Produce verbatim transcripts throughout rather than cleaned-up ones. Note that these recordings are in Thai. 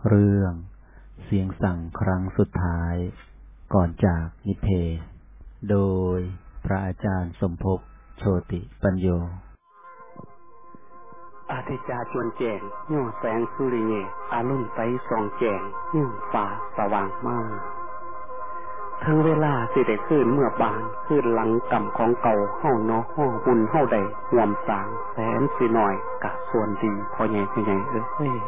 เรื่องเสียงสั่งครั้งสุดท้ายก่อนจากนิพเพโดยพระอาจารย์สมภพโชติปัญโยอาทิตย์จาชวนแจงย่อแสงสุริเยอารุ่นไปส่องแจงย่อฟ้าสว่างมากทั้งเวลาสิได้ขึ้นเมื่อบานขึ้นหลังกำของเก่าเฮาเนาะห้อบุญเฮาใดห่วมสางแสนสิหน่อยกะส่วนดีพอใหญ่พอใหญ่เอ้ย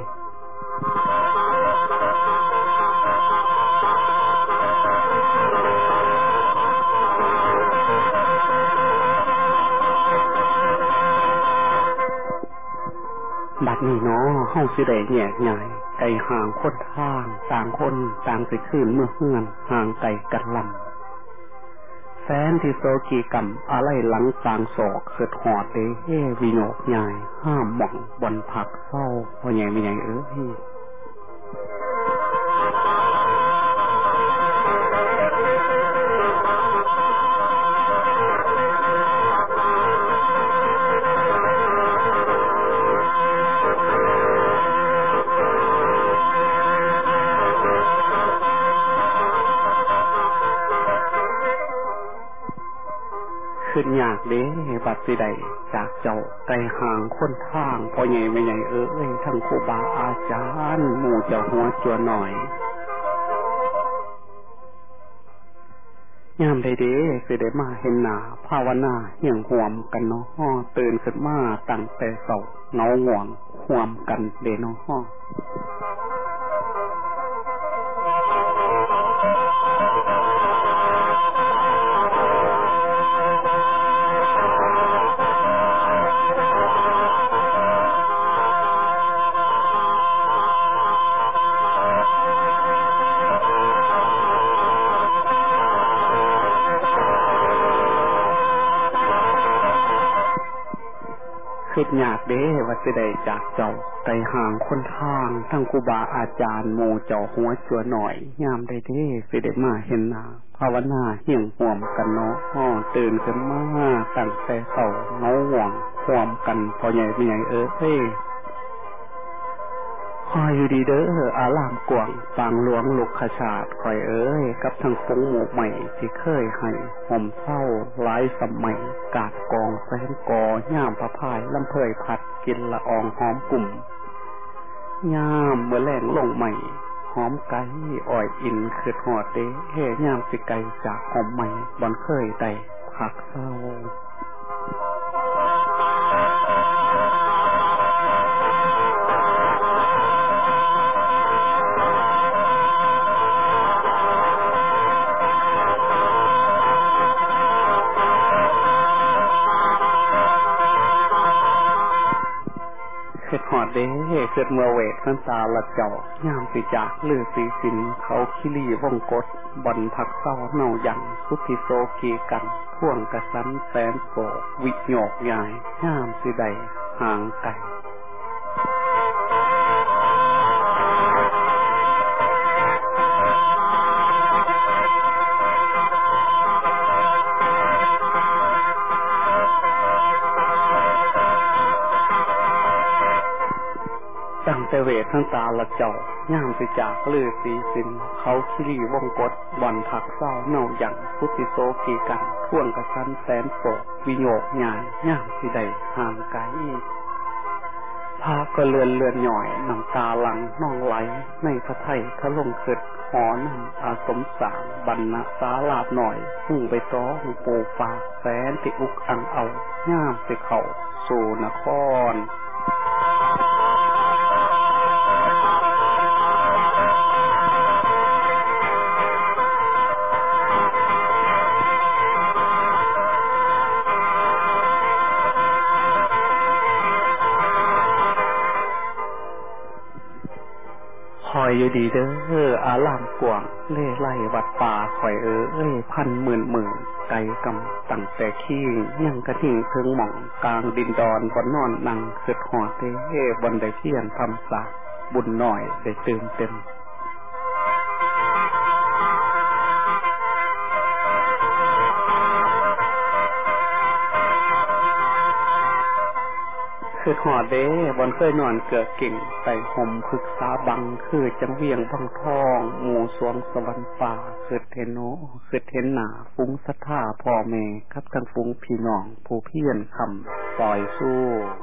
บัดนี้เนาะเฮาสิได้แยกย้ายไกลห่างคนทางต่างคนต่างสิขึ้นเมื่อเฮือนห่างไกลกันลำแฟนที่โซกีกรรมอะไรหลังสางศอกเกิดหอดเด้เฮวิโนกใหญ่ห้ามหม่องบนผักเศร้าพอใหญ่ไม่ใหญ่เอ้ยขึ้นยากเด้บัดสิใดจากเจ้าไกลห่างคนทางพอใหญ่ไม่ใหญ่เอ้ยทั้งครูบาอาจารย์หมู่เจ้าหัวจัวหน่อยยามใดเด้สิได้มาเห็นหน้าภาวนาเหี่ยงห่วมกันเนาะตื่นขึ้นมาตั้งแต่เช้าเงาง่วงห่วมกันเด้เนาะคิดยากเด้ว่าสิได้จากเจ้าไกลห่างคนทางทั้งครูบาอาจารย์หมู่เจ้าหัวจัวหน่อยยามใดเด้สิได้มาเห็นหน้าภาวนาเหี่ยงห่วมกันเนาะอ้อตื่นขึ้นมาตั้งแต่เช้าเงาห่วงห่วมกันพอใหญ่ไม่ใหญ่เอ้ยคอยอยู่ดีเด้ออารามกว้างปางหลวงลูกขชาติคอยเอ้ยกับทั้งฟงหมู่ใหม่ที่เคยให้ห่มเศร้าหลายสมัยกาดกองแสนกอย่ามพระพายลำเพยผัดกินละอองหอมกลุ่มย่ามเมื่อแรงลงใหม่หอมไก่อ่อยอินคือหอดเด้เฮ่ย่ามสิไก่จากหอมใหม่บอนเคยได้ผักเศร้าเกิดหอดเด้เกิดเมื่อเวทน้ำตาละเจ้ายามสิจากลือสีสินเขาคิรีวงกฏบอนผักเศร้าเน่ายังสุธิโซกีกันพ่วงกระสันแสนโศกวิโยกใหญ่ยามสิใดห่างไกลตั้งแต่เวททั้งตาละเจ้าย่ามสิจากลือสีสินเขาคิรีวงกฏวันผักเศร้าเน่าหยั่งพุทธิโซกีกันท่วงกระสันแสนโศกวิโยกใหญ่ย่ามสิได้ห่างไกลพาก็เลือนเลือนหน่อยน้ำตาหลังน้องไหลในพระไทยทะลงเกิดหอนำอาสมสารบรรณะสาลาบหน่อยหุ่งไปต้อหุ่งปูฝาแสนติอุกอังเอาย่ามสิเข่าสู่นครคอยอยู่ดีเด้ออารามกว้างเล่ไล่วัดป่าคอยเอ้เอ้ยพันหมื่นหมื่นไกลกำตั้งแต่ขี้ยังกระถิ่งเพิงหม่องกลางดินดอนบนนอนนั่งเกิดหอเต้บนได้เพียนทำสาบุญหน่อยได้เติมเต็ม ขคือหอดเด้บนเคยนอนเกือกกิ่งใส่ห่มพึกษาบังคือจังเวียงบังทองหมู่สวงสวรรค์ป่าคือเทนโนคือเทนหนาฟุ้งศรัทธาพ่อแม่กับทั้งฟุ้งพี่น้องผู้เพียรคำซอยสู้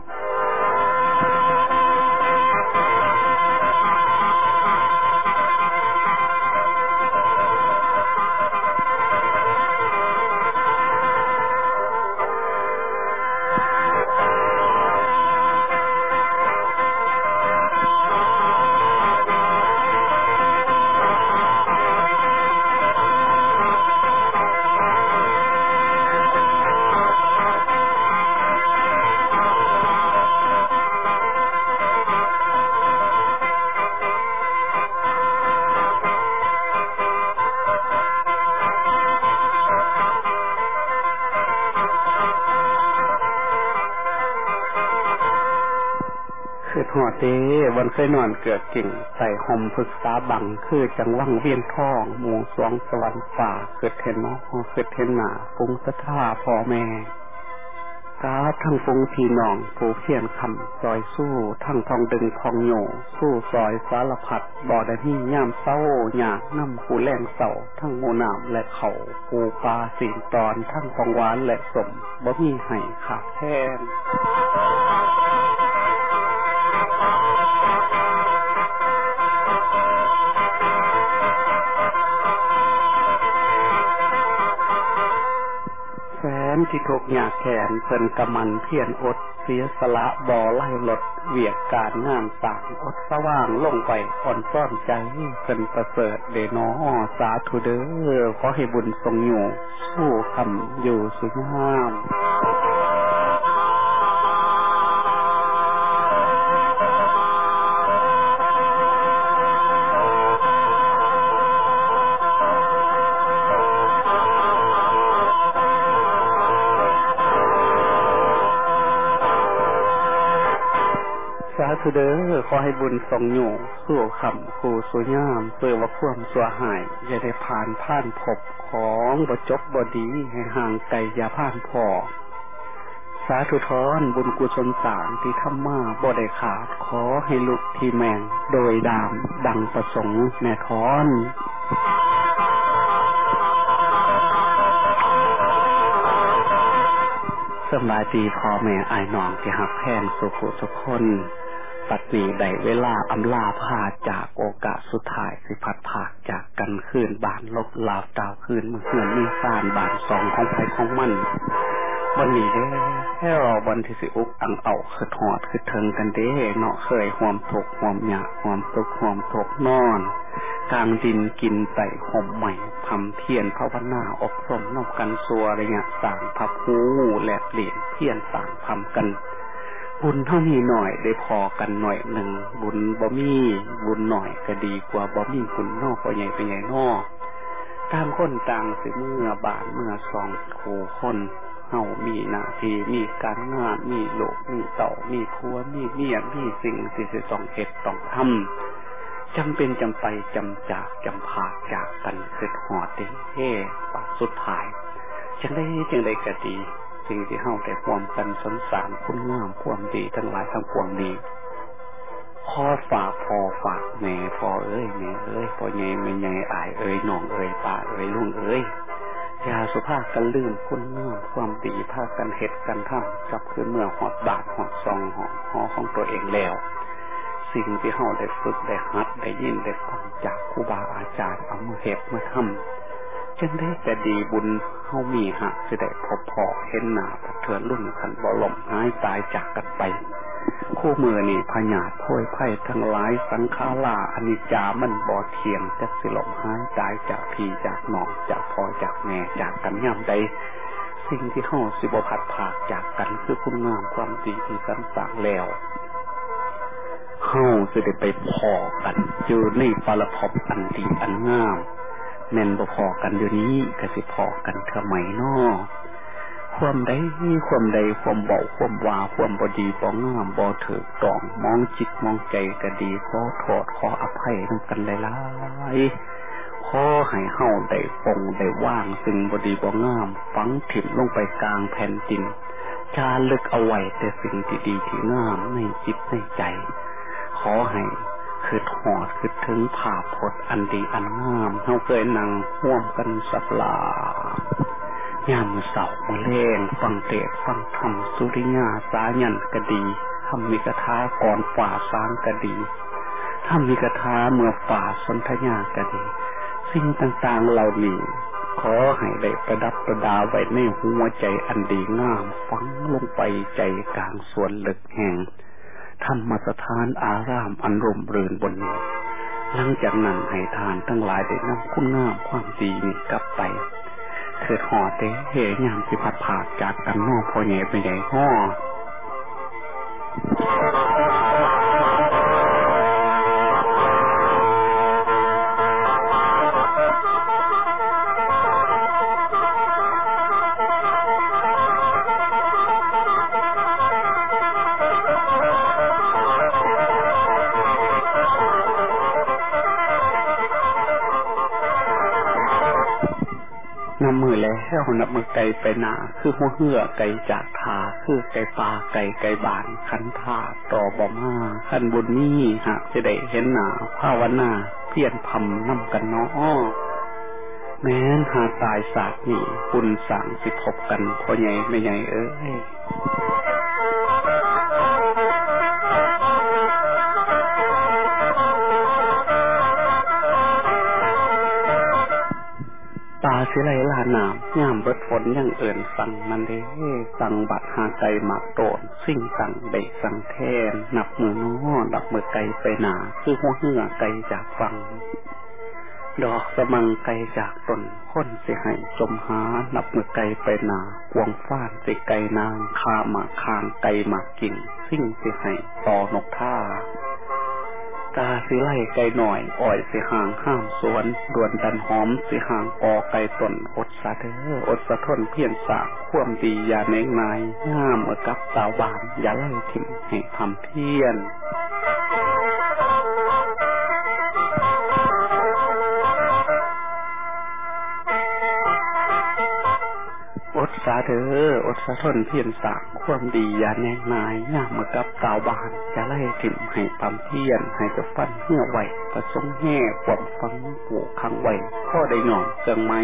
คือหอดเด้วันเคยนอนเกือกกิ่งใส่ห่มพึกษาบังคือจังว่างเวียนทองหมู่สวงสวรรค์ป่าคือเทนโนคือเทนหนาฟุ้งศรัทธาพ่อแม่กาทั้งฟุ้งพี่น้องผู้เพียรคำซอยสู้ทั้งทองดึงทองโยสู้ซอยสารพัดบ่อได้ที่ย่ามเศร้าหยาน้ำผู้แรงเศร้าทั้งโมนามและเขาปูปลาสีตอนทั้งของหวานและสมบ่มีให้ขาดแทนแสนที่ทุกหยาแขนเพิ่นกำมันเพียรอดเสียสละบ่อไล่ลดเวียกการงานสางอดสว่างลงไปอ่อนซ่อนใจเพิ่นประเสริฐเดนอสาธุเด้อขอให้บุญทรงอยู่สู้คำอยู่สุขงามสาธุเด้อขอให้บุญทรงอยู่สู้คำคู่สุญามเพื่อว่าความสัวหายอย่าได้ผ่านผ่านพบของบ่จบบดีให้ห่างไกลอย่าผ่านพอสาธุทอนบุญกุศลสามที่ทำมาบ่ได้ขาดขอให้ลุกที่แมงโดยดามดังประสงค์แม่ทอนสำหรับดีพ่อแม่อายน้องที่หักแพงสุขสุขคนปัดนี้ได้เวลาอำลาพาจากโอกาสสุดท้ายสิพัดผากจากกันคืนบานลบลาวดาวคืนเมื่อเหือนมีซ่านบานสองของไผของมันวันนี้เด้แค่รอวันที่สิอุกอังเอาคือหอดคือเทิงกันเด้เนาะเคยห่วมถกห่วมหยาห่วมตุกห่วมถกนอนกลางดินกินไต่ห่มใหม่ทำเทียนภาวนาอบรมนอกกันสัวระยะสางพับหูและเปลี่ยนเพียนสางทำกันบุญเท่านี้หน่อยได้พอกันหน่อยหนึ่งบุญบ่มีบุญหน่อยก็ดีกว่าบ่มีบุญนอกก็ใหญ่ไปใหญ่นอกต่างคนต่างสิเมื่อบาทเมื่อสองโคคนเฮามีหน้าที่มีการงานมีโลกมีเต่ามีพัวมีเมียมีสิ่งที่สิต้องเฮ็ดต้องทำจำเป็นจำไปจำจากจำผากจากกันเกิดหอดเด้เฮ่ปากสุดท้ายจังได้จังได้ก็ดีสิ่งที่เฮาได้ความกันสนสารคุณงามความดีทั้งหลายทั้งปวงดีขอฝากพ่อฝากแม่พ่อเอ้ยแม่เอ้ยพ่อใหญ่แม่ใหญ่อายเอ้ยน้องเอ้ยป้าเอ้ยลุงเอ้ยอย่าสุภาพกันลืมคุณงามความดีพากันเฮ็ดกันทำกับคือเมื่อหอดบาทหอดซองหอดหอของตัวเองแล้วสิ่งที่เฮาได้ฝึกได้หัดได้ยินได้ฟังจากครูบาอาจารย์เอามาเฮ็ดมาทำจังได้แต่ดีบุญเฮามีหากสิได้พบพอเห็นหน้าเถื่อนรุ่นขันบ่ล่มหายตายจากกันไปคู่มือนี่พญาโพยไพ่ทั้งหลายสังขาราอนิจจามันบ่เที่ยงจักสิล่มหายตายจากพี่จากน้องจากพ่อจากแม่จากกันยามใดสิ่งที่เฮาสิบ่พัดพากจากกันคือคุณงามความดีที่สรรสร้างแล้วเฮาสิได้ไปพอกันอยู่ในปรภพอันดีอันงามแม่นบ่พอกันอยู่นี้ก็สิพอกันเท่าไหร่น้อความใดความใดความเบาความวาความบ่ดีบ่งามบ่ถูกต้องมองจิตมองใจก็ดีขอโทษขออภัยนำกันหลายๆขอให้เฮาได้ปลงได้ว่างสิ่งบ่ดีบ่งามฝังถิ่มลงไปกลางแผ่นดินจารึกเอาไว้แต่สิ่งที่ดีที่งามในจิตในใจขอให้คือหอดคือถึงภาพพจน์อันดีอันงามเฮาเคยนั่งร่วมกันสักลายามมื้อเช้ามื้อแลงฟังเทศน์ฟังธรรมสุริยาสายันก็ดีทำมีคาถาก่อนฝ่าสางก็ดีทำมีคาถาเมื่อฝ่าสนธยาก็ดีสิ่งต่างๆเหล่านี้ขอให้ได้ประดับประดาไว้ในหัวใจอันดีงามฝังลงไปใจกลางส่วนลึกแห่งธรรมสถานอารามอันร่มรื่นบนนี้หลังจากนั้นให้ทานทั้งหลายได้นำคุณงามความดีนี้กลับไปเถิดห่อเตะเหยยามสิพัดผากจากกันนอกพอแย่ไปใหญ่ห่อนับมือแล้วนับมือไก่ไปหนาคือหัวเหื่อไก่จากทาคือไก่ปลาไก่ไก่บานขันธาต่อบ่มาขันบุญนี่หากจะได้เห็นหนาภาวนาเพียรพำนำกันน้อแม้นหาตายศาสตร์นี่บุญสั่งสิพบกันพ่อใหญ่ไม่ใหญ่เอ้ยตาสิไหลลาหนามย่ามเบิดฝนยังเอิ่นสั่งนันเด้สั่งบัดหาไก่หมักโตนสิ่งสั่งเบกสั่งแทนนับมือน้อดับมือไก่ไปหนาคือหัวเหื่อไก่จากฟังดอกสมังไก่จากต้นค้นสิให้จมหานับมือไก่ไปหนากวงฟ้านสิไก่นางคาหมากคางไก่หมากกิ่งสิ่งสิให้ต่อนกท่าตาสิไล่ไก่หน่อยอ่อยสิห่างห้ามสวนดวนดันหอมสิห่างกอไก่ต้นอดสะเด้ออดสะทนเพียรสากความดีอย่าเน่งนายห้ามเมื่อกับสาวบานอย่าไล่ทิ้งให้ทำเพี้ยนอดสาเด้ออดสะทนเพียรสากความดีอย่าแนงนายย่ามากับสาวบานจะไล่ถิ่มให้ปั๊มเพียนให้จะฟันเหี้ยไหวประสงแห่ความฟังผูกขังไหวพ่อได้หน่อนเกิงไหม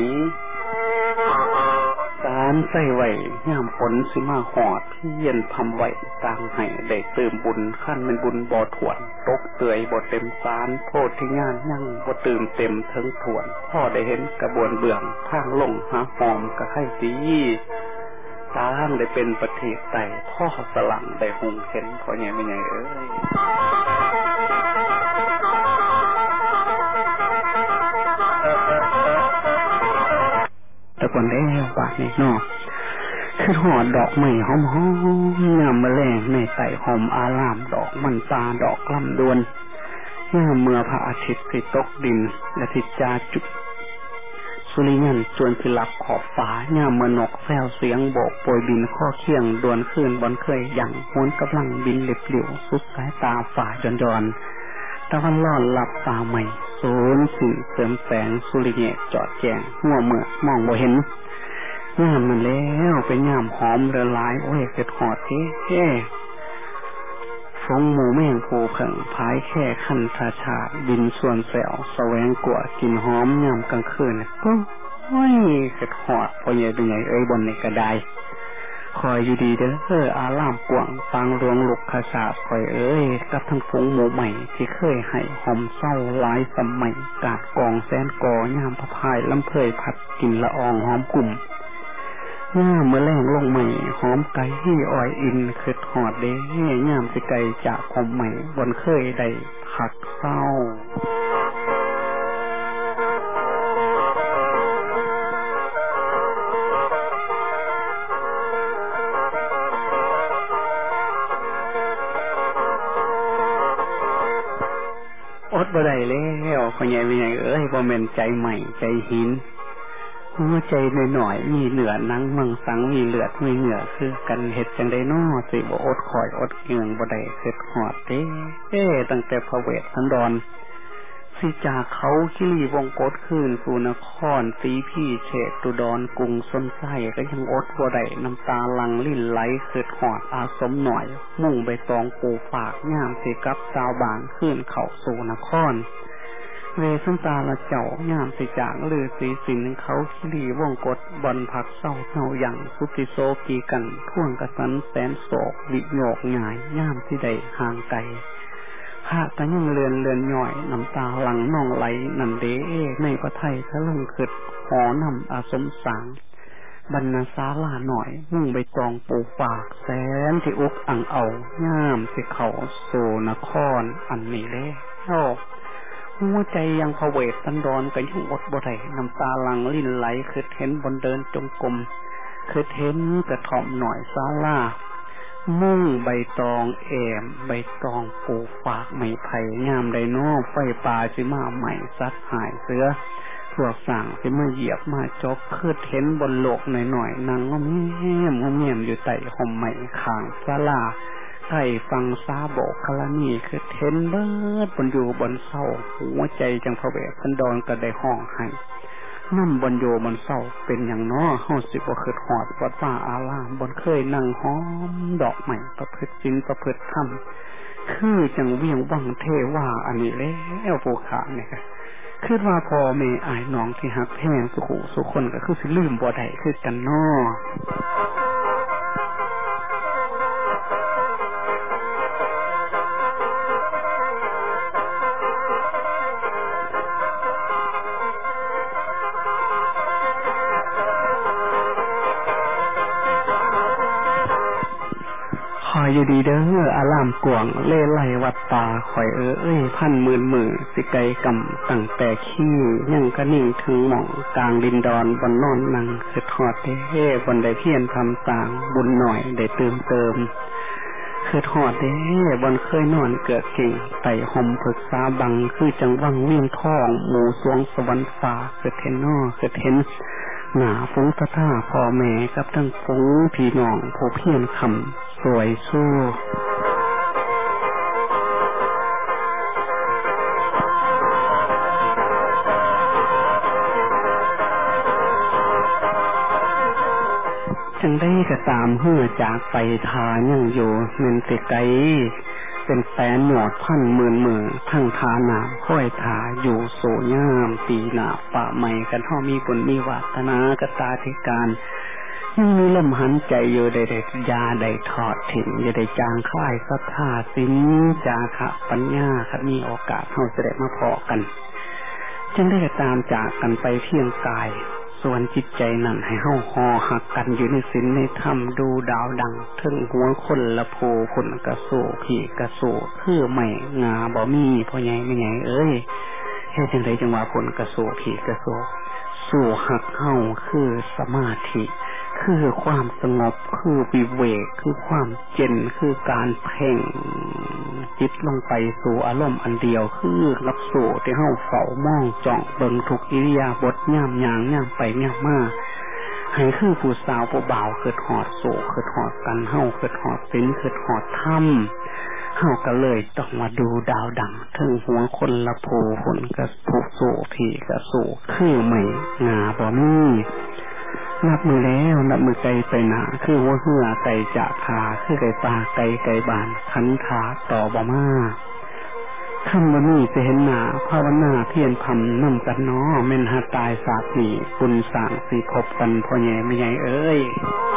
การใส่ไหวย่ามฝนสิมาหอดเพียนพำไหวต่างให้ได้เติมบุญขั้นเป็นบุญบ่อถวนตกเตยบ่เต็มสารโพธิญาณยั่งบ่ตื่มเต็มเทิงถวนพ่อได้เห็นกระบวนเบื้องทางลงหาหอมกระไข่ดีตาห้างได้เป็นประเทศไต่พ่อสลังได้หงเห็นพ่อใหญ่ไม่ใหญ่เอ้ยแต่ก่อนได้บาดนี่เนาะคือหอดดอกไม้หอมหอมงามแมลงในไต่หอมอารามดอกมันตาดอกลำดวนเมื่อเมื่อพระอาทิตย์ที่ตกดินและทิจาจุสุริยันจวนสิลับขอบฟ้าย่ามเมื่อนกแซวเสียงโบกโปรยบินข้อเคียงดวนคืนบนเคยอย่างโหนกำลังบินเล็บเหลียวสุดสายตาฝ่าจอนจอนตะวันร้อนหลับตาใหม่โซนสีเสริมแสงสุริเงะจอดแจงหัวเมื่อมองบ่เห็นงามมันแล้วเป็นงามหอมละลายโอ้ยเกิดหอดเท่ฟงหมูแมงภูเผิงพายแค่ขันธาชาบินส่วนแสวแสวงกว่ากินหอมยามกลางคืนก็โอ้ยเกิดหอดพอใหญ่เป็นใหญ่เอ้ยบนในกระไดคอยอยู่ดีเด้อเอออารามกว่างปางรวงลุกขศาสคอยเอ้ยกับทั้งฟงหมูใหม่ที่เคยให้หอมเศร้าหลายสมัยกาดกองแสนกอยามพะพายลำเพยผัดกินละอองหอมกลุ่มย่าเมื่อแรงลงใหม่หอมไก่ที่อ่อยอินคือหอดเด้ย่ามสิไก่จากหอมใหม่บนเคยได้ผักเศร้าอดบ่ได้แล้วพ่อใหญ่เป็นใหญ่เอ้ยบ่แม่นใจใหม่ใจหินหัวใจหน่อยๆมีเหนือนังมังสังมีเลือดมีเหงื่อคือกันเฮ็ดจังได๋น้อสิบ่อดคอยอดเกืองบ่ได้เฮ็ดฮอดเด้เอ้ตั้งแต่พระเวทสันดรสิจากเขาคิรีวงกฏคืนสู่นครสีพี่เฉดตุดรกรุงส้นไส้ก็ยังอดบ่ได้น้ำตาหลั่งลิ่นไหลเกิดหอดอาสมหน่อยมุ่งใบตองปูฝากย่ามสิกับชาวบ้านคืนเข้าสู่นครเวสันตาละเจ้าย่ามสิจากลือสีสินเขาคิรีวงกฏบอนผักเศร้าเศร้าอย่างสุติโซกีกันท่วงกระสันแสนโศกวิโยกหงายย่ามที่ใดห่างไกลหากกันยังเลือนเลือนย่อยน้ำตาหลังน้องไหลนันเดเอในพระไทยทะลึ่งขึ้นหอนำอาสมสางบรรณาศาลาหน่อยมุ่งใบตองปูฝากแสนที่อุกอังเอาย่ามสิเขาโซนครอันนี้เลยโอ้หัวใจยังพเวทสันดอนกันยังอดบ่ได้น้ำตาหลังลิ่นไหลคือเห็นบนเดินจงกรมคือเห็นกระถ่อมหน่อยศาลามุ่งใบตองแอมใบตองปูฝากไม้ไผ่งามไดโน่ไฟป่าสิมาใหม่ซัดหายเสือพวกสั่งสิมาเหยียบมาจกคือเห็นบนโลกหน่อยๆนางงอมแง่มงอมแง่มอยู่ใต้ห่มไม้ข้างศาลาใต้ฟังซาโบกคลานีคือเห็นเบิดบนอยู่บนเศร้าหัวใจจังพระเวทสันดอนก็ได้ห้องให้นั่นบนโยบนเศร้าเป็นอย่างน้อเฮาสิบ่คิดฮอดวัดว่าอารามบนเคยนั่งหอมดอกไม้ประพฤติศีลประพฤติธรรมคือจังเวียงวังเทว่าอันนี้แล้วผู้ขาเนี่ยค่ะคิดว่าพ่อแม่อ้ายน้องที่ฮักแพงสุขุสุคนก็คือสิลืมบ่ได้คือกันน้อคอยอยู่ดีเด้ออารามกวงเล่ไล่วัดป่าคอยเอ้อเอ้ยพันหมื่นหมื่นสิไกกำตั้งแต่ขี้ยังกระนิ่งถึงหม่องกลางดินดอนบนนอนนังคือทอดเท่บนได้เพียนทำสางบุญหน่อยได้เติมเติมคือทอดเท่บนเคยนอนเกิดเก่งไต่ห่มผึกษาบังคือจังวังเวียงทองหมูสวงสวรรค์ฟ้าคือเทนนอคือเทนหนาฟุ้งตะท่าพ่อแม่กับทั้งฟุ้งพี่น้องผู้เพียรคำสวยสู้จังได้ก็ตามเพื่อจากไปทายังอยู่เงินสิไกเป็นแสนหยอดพันหมื่นหมื่นทั้งทานาค่อยทาอยู่โสย่ามตีหนาป่าใหม่กันท่อมีบุญมีวาสนากตาธิการยังมีลมหันใจอยู่ได้ได้ยาได้ทอดถิ่นอยู่ได้จางคล้ายศรัทธาสินจาคะปัญญาคับมีโอกาสเราจะได้มาพอกันจึงได้ตามจากกันไปเพียงกายส่วนจิตใจนั่นให้เฮาหอหักกันอยู่ในศีลในธรรมดูดาวดังถึงหัวคนละโพคนกระโสผีกระโสคือไม่งาบ่มีพ่อใหญ่ไม่ใหญ่เอ้ยเฮ็ดจังไดจังว่าคนกระโสผีกระโสสู่หักเฮาคือสมาธิคือความสงบคือวิเวกคือความเจนคือการเพ่งจิตลงไปสู่อารมณ์อันเดียวคือรับสู่ที่เฮาเฝ้ามองจ้องเบิ่งทุกอิริยาบถย่ำยางย่ำไปย่ำมาให้คือผู้สาวผู้บ่าวเกิดหอดโศกเกิดหอดกันเฮาเกิดหอดศีลเกิดหอดธรรมเฮาก็เลยต้องมาดูดาวดังถึงหัวคนละโพคนกระโผโศผีกระโศคือไม่งาบ่มีนับมือแล้วนับมือไกลไปหนาคือหัวเหือไก่จะขาคือไก่ปลาไก่ไก่บานขันขาต่อบ่มาคำว่านี่จะเห็นหนาภาวนาเพียรพำนั่งกันน้อเม่นหาตายสาบหนีบุญสางสีพบกันพ่อแย่ไม่ใหญ่เอ้ย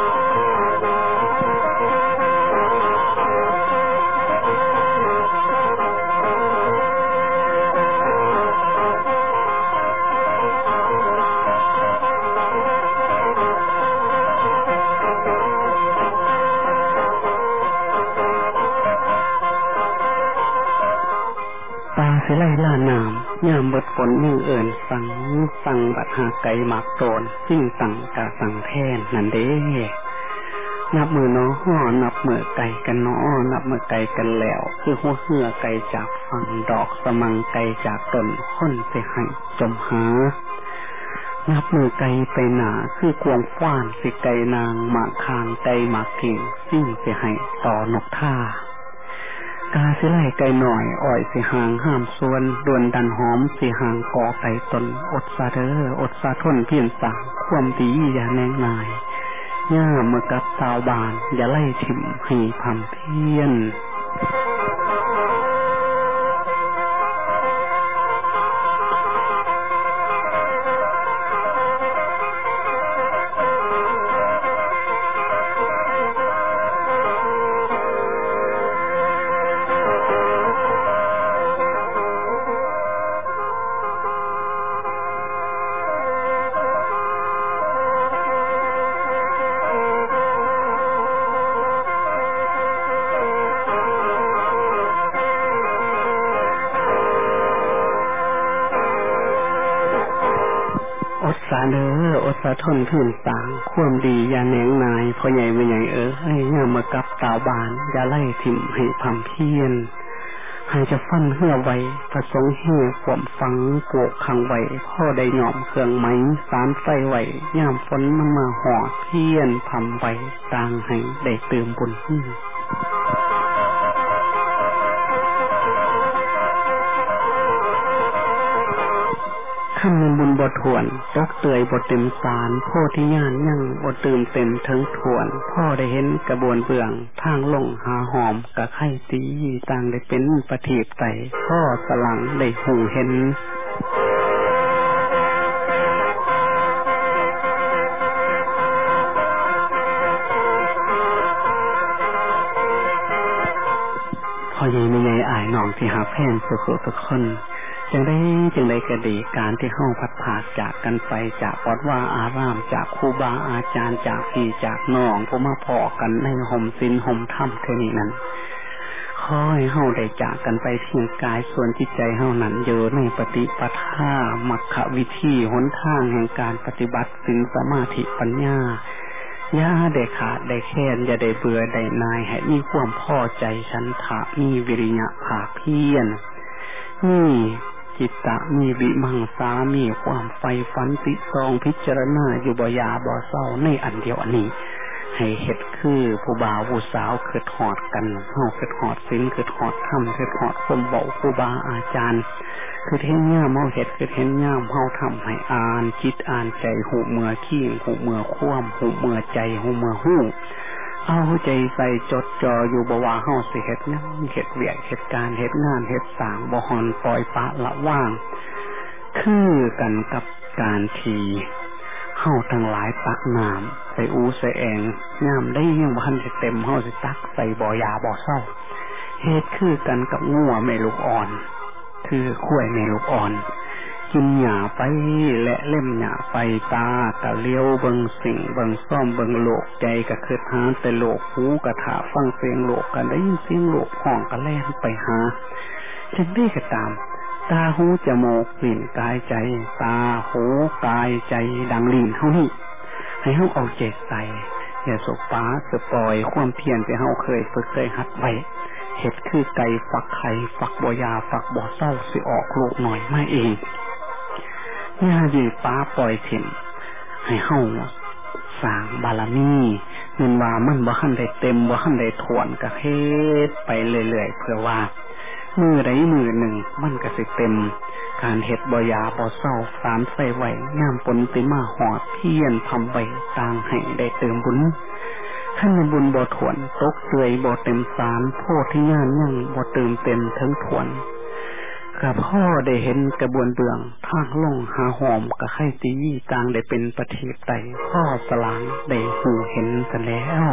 สิไล่ล่านามยามเบิดฝนยังเอิ่นสังสังบัดหาไก่หมากโตนสิ่งสั่งกะสั่งแทนนั่นเด้นับมือน้อห่อนับมือไก่กันน้อนับมือไก่กันแล้วคือหัวเหือไก่จากฝั่งดอกสมังไก่จากต้นค้นเสียให้จมหานับมือไก่ไปหนาคือกวงฟ้านสิไก่นางหมากคางไก่หมากกิ่งสิ่งเสียให้ต่อนกท่ากาสิไล่ไก่หน่อยอ่อยสิหางห้ามส่วนดวนดันหอมสิหางก่อไก่ตนอดซาเด้ออดซาทนเพียนสั่งความดีอย่าแนงนายย่าเมื่อกับสาวบานอย่าไล่ถิ่มให้พำเพี้ยนเด้ออดสะทนพื้นสางความดีอย่าแหนงนายพ่อใหญ่แม่ใหญ่เอ้ยย่าเมื่อกับสาวบานอย่าไล่ถิ่มให้พำเพี้ยนให้จะฟันเหื่อไว้ประสงค์ให้ความฟังโกกขังไว้พ่อได้หย่อมเครื่องไม้สารไฟไว้ย่ามฝนมันมาหอดเพี้ยนพำไว้ต่างให้ได้เติมบุญขึ้นคำมันบุญบทถวนตกเตยบทเต็มสารโพธิญาณยั่งบทตื่มเต็มทั้งถวนพ่อได้เห็นกระบวนเบื้องทางลงหาหอมกะไข่ตีต่างได้เป็นประทีปไต่พ่อสลังได้หูเห็นพ่อใหญ่ไม่ใหญ่อายน้องที่หาแฟนสุขทุกคนจึงได้จึงได้กระดีการที่ห้องพัดผาดจากกันไปจากวัดว่าอารามจากครูบาอาจารย์จากพี่จากน้องผู้มาพอกันในห่มศีลห่มธรรมเท่านี้นั้นขอให้เฮาได้จากกันไปเพียงกายส่วนจิตใจเฮานั้นอยู่ในปฏิปทามัคควิธีหนทางแห่งการปฏิบัติศีลสมาธิปัญญาอย่าได้ขาดได้แค้นอย่าได้เบื่อได้นายให้มีความพอใจฉันทะมีวิริยะภาคเพียรนี่จิตตะมีวิมังสามีความใฝ่ฝันติตรองพิจารณาอยู่บ่ยาบ่เศร้าในอันเดียวอันนี้ให้เฮ็ดคือผู้บ่าวผู้สาวเกิดหอดกันเฮาเกิดหอดศีลเกิดหอดธรรมเกิดหอดความเว้าครูบาอาจารย์คือเห็นย่ามเฮาเฮ็ดคือเห็นย่ามเฮาทำให้อ่านจิตอ่านใจหูเมื่อขี้หูเมื่อคว่ำหูเมื่อใจหูเมื่อหูเอาใจใส่จดจ่ออยู่บ่ว่าเฮาสิเฮ็ดหยังเฮ็ดเวียกเฮ็ดการเฮ็ดงานเฮ็ดสร้างบ่ฮอนปล่อยปะละว่างคือกันกับการที่เฮาทั้งหลายตักน้ำใส่อูใส่แองน้ำได้ยังบ่ทันสิเต็มเฮาสิตักใส่บ่อยาบ่เศร้าเฮ็ดคือกันกับงัวแม่ลูกอ่อนคือข้วยแม่ลูกอ่อนกินหญ้าไปและเล่มหญ้าไปตากะเลี้ยวเบิ่งสิ่งเบิ่งซ่อมเบิ่งโลกใจก็คิดหาแต่โลกหูกะถาฟังเสียงโลกกันได้ยินเสียงโลกห้องก็แล่นไปหาจังได้ก็ตามตาหูจมูกลิ้นกายใจตาหูกายใจดังลิ้นเฮานี่ให้เฮาเอาใจใส่อย่าสบป้าสปอยความเพียรที่เฮาเคยฝึกเคยหัดไว้เฮ็ดคือไก่ฝักไข่ฝักบ่ยาฝักบ่เศร้าสิออกลูกหน่อยมาเองอย่ายืดป้าปล่อยถิ่มให้เฮาสร้างบารมีเงินว่ามันบ่ทันได้เต็มบ่ทันได้ถวนก็เฮ็ดไปเรื่อยๆเพื่อว่ามือใดมือหนึ่งมันก็สิเต็มการเฮ็ดบ่ยาบ่เศร้าสารใส่ไว้ยามปนติมาหอดเพียรทำไว้ต่างให้ได้เติมบุญขั้นบุญบ่ถวนตกเตยบ่เต็มสารโพธิญาณยังบ่เติมเต็มทั้งถวนข้าพ่อได้เห็นกระบวนเบื้องทางลงหาหอมกะไข่ตีต่างได้เป็นประทีปไต่พ่อสลางได้หูเห็นกันแล้ว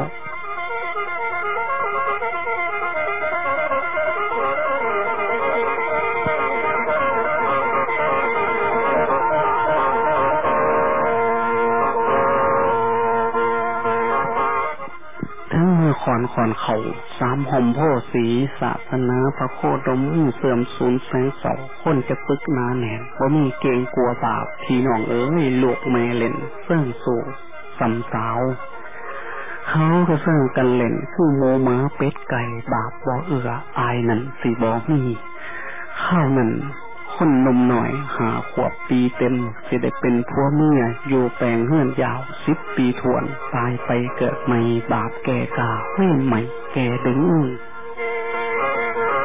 ขอนขอนเขาสามห่มโพสีศาสนาพระโคดมเสื่อมสูญแสงเสาคนจะปึกนาแหนนบ่มีเกรงกลัวบาปพี่น้องเอ้ยลูกแม่เล่นเสื่องสู่สำสาวเขาก็เสื่องกันเล่นคือโมม้าเป็ดไก่บาปบ่เอืออายนั่นสีบ่มีข้าวนั่นคนนมหน่อยหาขวบปีเต็มจะได้เป็นผัวเมียอยู่แปลงเฮือนยาวสิบปีทวนตายไปเกิดใหม่บาปแก่กาเว้นใหม่แก่ดึง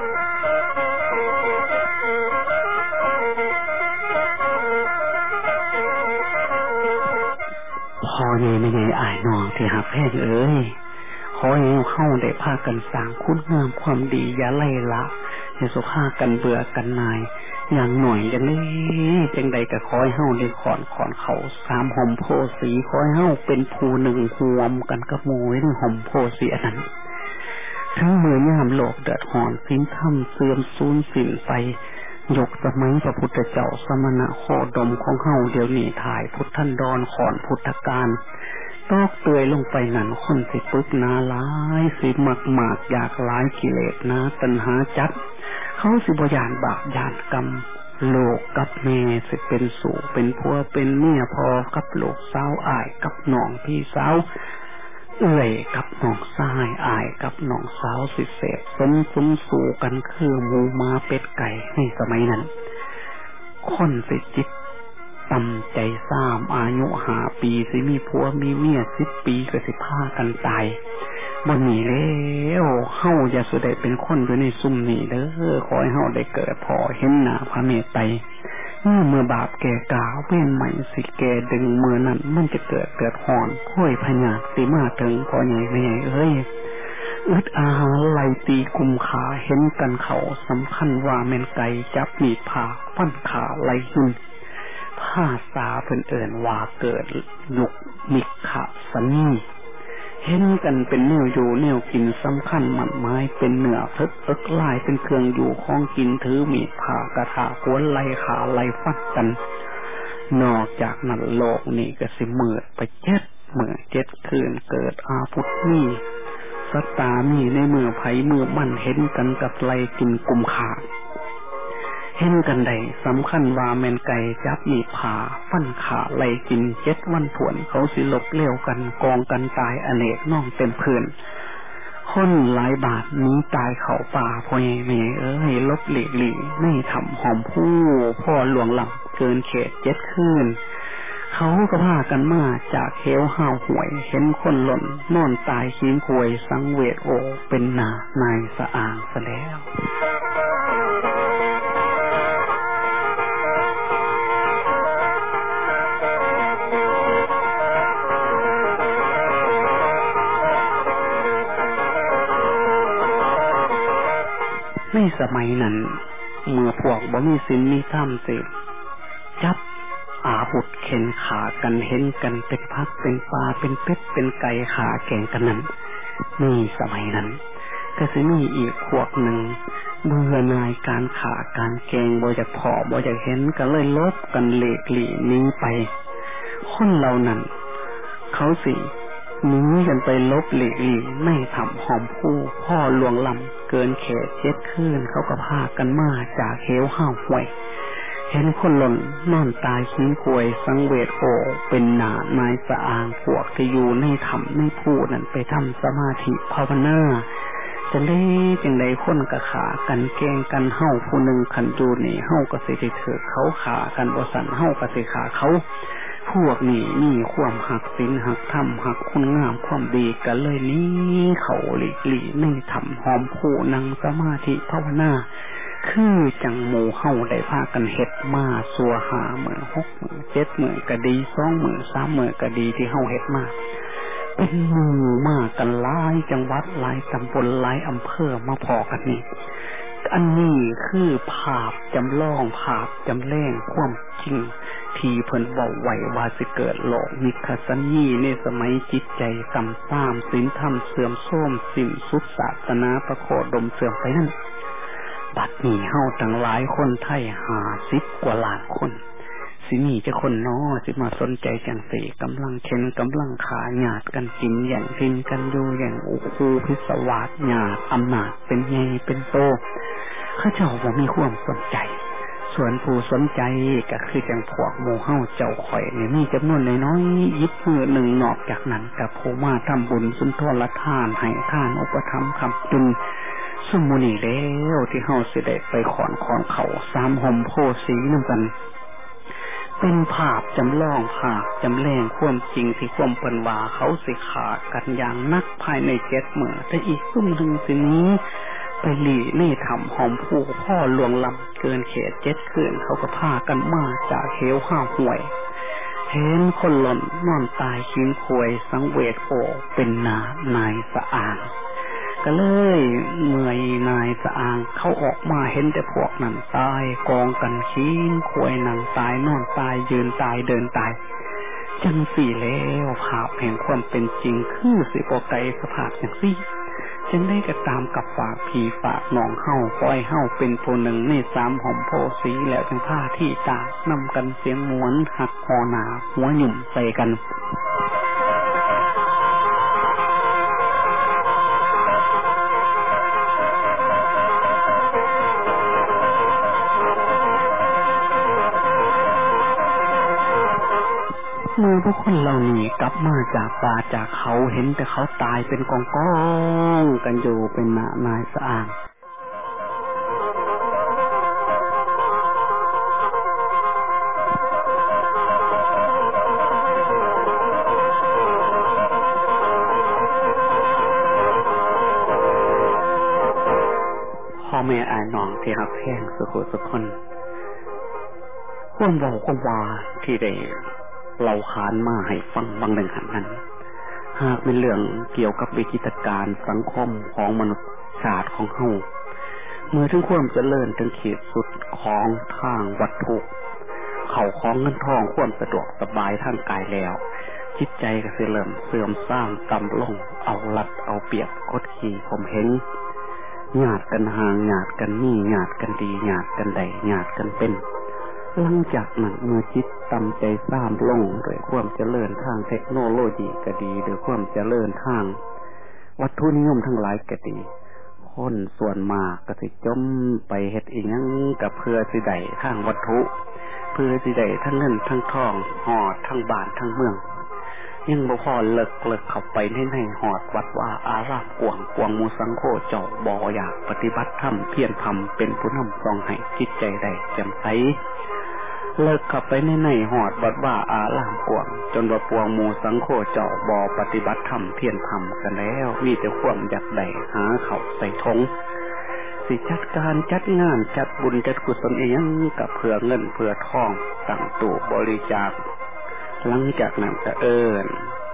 พอใหญ่ไม่ใหญ่อายน้องที่หักแพงเอ้ยขอให้เข้าได้พากันสร้างคุณงามความดีอย่าไล่ละอย่าสุภากันเบื่อกันนายอย่างหน่อยอย่างนี้จังใดก็ขอให้เฮาได้ขอนขอนเขาสามห่มโพสีขอให้เฮาเป็นภูหนึ่งหวมกันกับหมู่ในห่มโพสีอันนั้นทั้งเมื่อยามโลกเดือดร้อนสิ้นธรรมเสื่อมสูญสิ้นไปยกสมัยพระพุทธเจ้าสมณะโคดมของเฮาเดี๋ยวนี้ถ่ายพุทธันดรขอนพุทธการตอกเตยลงไปนั่นคนสิปึกนาหลายสิมากมากอยากหลายกิเลสนาตัณหาจัดเขาสิบ่ยานบาปยานกรรมโลกกับแม่สิเป็นสู่เป็นผัวเป็นเมียพอกับโลกสาวอ้ายกับน้องพี่สาวเอื้อยกับน้องชายอ้ายกับน้องสาวสิเสพสมสมสู่กันคือหมูม้าเป็ดไก่ในสมัยนั้นคนสิจิตต่ำใจซ้ำอายุหาปีสิมีผัวมีเมียสิบปีก็สิพากันตายบ่มีแล้วเฮาอย่าสุดได้เป็นคนอยู่ในซุ่มนี้เด้อขอให้เฮาได้เกิดพอเห็นหน้าพระเมตไตรเมื่อเมื่อบาปแก่กาเว้นใหม่สิแก่ดึงเมื่อนั้นมันจะเกิดเกิดหอนห้วยพญาสิมาถึงพอใหญ่ไม่ใหญ่เอ้ยอึดอาหารไหลตีกุมขาเห็นกันเขาสำคัญว่าแม่นไก่จับมีดผ่าฟันขาไหลหินภาษาเพิ่นเอิ้นว่าเกิดลุกมิกขะสนีเห็นกันเป็นเนื้ออยู่เนื้อกินสำคัญหมันไม้เป็นเนื้อเพิกเอิกลายเป็นเครื่องอยู่ของกินถือมีดผ่ากระถาก้วนไล่ขาไล่ฟัดกันนอกจากนั้นโลกนี่ก็สิมืดไปเจ็ดเมื่อเจ็ดคืนเกิดอาพุธมีสตามีในมือไผ่มือมันเห็นกันกับไล่กินกุมขาเห็นกันใดสำคัญว่าแมนไก่จับมีผ่าฟันขาไล่กินเจ็ดวันถวนเขาสิลบเลี้ยวกันกองกันตายอเนกน้องเต็มพื้นคนหลายบาทนี้ตายเขาป่าพ่อใหญ่แม่เอ้ยลบหลีกหลีไม่ทำหอมผู้พ่อหลวงหลับเกินเขตเจ็ดคืนเขาก็พากันมาจากเขวห้าวหวยเห็นคนหล่นนอนตายขี้ควยสังเวชโอเป็นนานายสะอางซะแล้วในสมัยนั้นเมื่อพวกบ่มีศีลมีธรรมสิจับอาบุตรเข็นขากันเห็นกันเป็นพักเป็นปลาเป็นเป็ดเป็นไก่ขาแก่งกันนั้นนี่สมัยนั้นก็สิมีอีกพวกหนึ่งเบื่อนายการขาการแกงบ่อยากพอบ่อยากเห็นก็เลยลบกันเละหลีหนีไปคนเหล่านั้นเขาสิหนีกันไปลบหลีกหลีไม่ทำหอมผู้พ่อหลวงลำเกินเขตเจ็ดคืนเขาก็พากันมาจากเขวห้าวหวยเห็นคนหล่นนอนตายขี้ควยสังเวชโอเป็นหนานายสะอางพวกที่อยู่ในธรรมในผู้นั้นไปทำสมาธิภาวนาจะเล่จังใดคนกะขากันแกงกันเฮาผู้หนึ่งขันจูนี่เฮาก็สิได้เถิดเขาขากันบ่สั่นเฮาก็สิขาเขาพวกนี้มีความหักศีลหักธรรมหักคุณงามความดีกันเลยนี้เขาหลีกหลีในธรรมหอมผู้นั่งสมาธิภาวนาคือจังหมู่เฮาได้พากันเฮ็ดมาสัวหาเมื่อหกมื้อเจ็ดมื้อก็ดีสองมื้อสามมื้อก็ดีที่เฮาเฮ็ดมาเป็นหมู่มากันหลายจังหวัดหลายตำบลหลายอำเภอมาพอกันนี่อันนี้คือภาพจำลองภาพจำแรงความจริงที่เพิ่นเว้าไว้ว่าสิเกิดโลกมิคสัญญีในสมัยจิตใจต่ำซ้ำศีลธรรมเสื่อมโทรมสิ้นสุดศาสนาประโคดมเสื่อมไปนั่นบัดนี้เฮาทั้งหลายคนไทยห้าสิบกว่าล้านคนสิมีจะคนน้อสิมาสนใจจังสี่กำลังเข็นกำลังขาหยาดกันกินอย่างกินกันอยู่อย่างอุคูพิศวาสหยาดอำนาจเป็นใหญ่เป็นโตข้าเจ้าบ่มีความสนใจส่วนผู้สนใจก็คือจังพวกหมู่เฮาเจ้าข่อยนี่มีจำนวนน้อยๆยิบมือหนึ่งนอกจากนั้นกับผู้มาทำบุญสุนทรทานให้ทานอุปถัมภ์คำจุนสมุนีแล้วที่เฮาสิได้ไปขอนขอนเขาสามห่มโพสีนำกันเป็นภาพจำลองภาพจำแรงความจริงที่ความเปิ้นว่าเขาสิขากันอย่างนักภายในเจ็ดมื้อแต่อีกซุ่มหนึ่งสินี้ไปหลีในถ้ำหอมผู้พ่อหลวงลำเกินเขตเจ็ดคืนเขาก็พากันมาจากเขวห้าห่วยเห็นคนหล่นนอนตายชิ้นควยสังเวชโอเป็นนานายสะอางก็เลยเมื่อยนายสะอางเขาออกมาเห็นแต่พวกนั้นตายกองกันชิ้นควยนั่งตายนอนตายยืนตายเดินตายจังสี่แล้วภาพแห่งความเป็นจริงคือสิบ่ไกลสภาพจังสี่จึงได้กระตามกับฝากผีฝากน้องเฮาปล่อยเฮาเป็นผู้หนึ่งในสามหอมโพสีแล้วทั้งผ้าที่ตานำกันเสียงม้วนหักคอหนาหัวหยุ่มใส่กันเมื่อพวกคนเหล่านี้กลับมาจากป่าจากเขาเห็นแต่เขาตายเป็นกองกองกันอยู่เป็นหน้านายสะอางพ่อแม่อายน้องที่รักแพงสุขสุขคนความเว้าความว่าที่ได้เราขานมาให้ฟังบางเรื่องนั้นหากเป็นเรื่องเกี่ยวกับวิกฤตการณ์สังคมของมนุษยชาติของเฮาเมื่อถึงความเจริญถึงขีดสุดของทางวัตถุเข้าของเงินทองความสะดวกสบายทางกายแล้วจิตใจก็สิเริ่มเสื่อมทรามต่ำลงเอาลัดเอาเปรียบกดขี่ข่มเหงญาติกันห่างญาติกันมีญาติกันดีญาติกันใดญาติกันเป็นหลังจากนั้นเมื่อจิตต่ำใจซ้ำลงโดยความเจริญทางเทคโนโลยีก็ดีโดยความเจริญทางวัตถุนิยมทั้งหลายก็ดีคนส่วนมากก็สิจมไปเฮ็ดอีหยังกับเพื่อสิได้ทางวัตถุเพื่อสิได้ทั้งเงินทั้งทองหอดทั้งบ้านทั้งเมืองยังบ่พอเลิกเลิกเข้าไปในในหอดวัดว่าอารามกวางกวางมูสังโฆเจ้าบ่อยากปฏิบัติธรรมเพียรธรรมเป็นผู้นำทรงให้จิตใจได้แจ่มใสเลิกขับไปในในหอดวัดว่าอารามกวางจนว่าปวงหมู่สังโฆเจ้าบ่ปฏิบัติธรรมเพียรธรรมกันแล้วมีแต่ความอยากได้หาเขาใส่ทงสิจัดการจัดงานจัดบุญจัดกุศลเองกับเพื่อเงินเพื่อทองตั้งตู้บริจาคหลังจากนั้นก็เอิ้น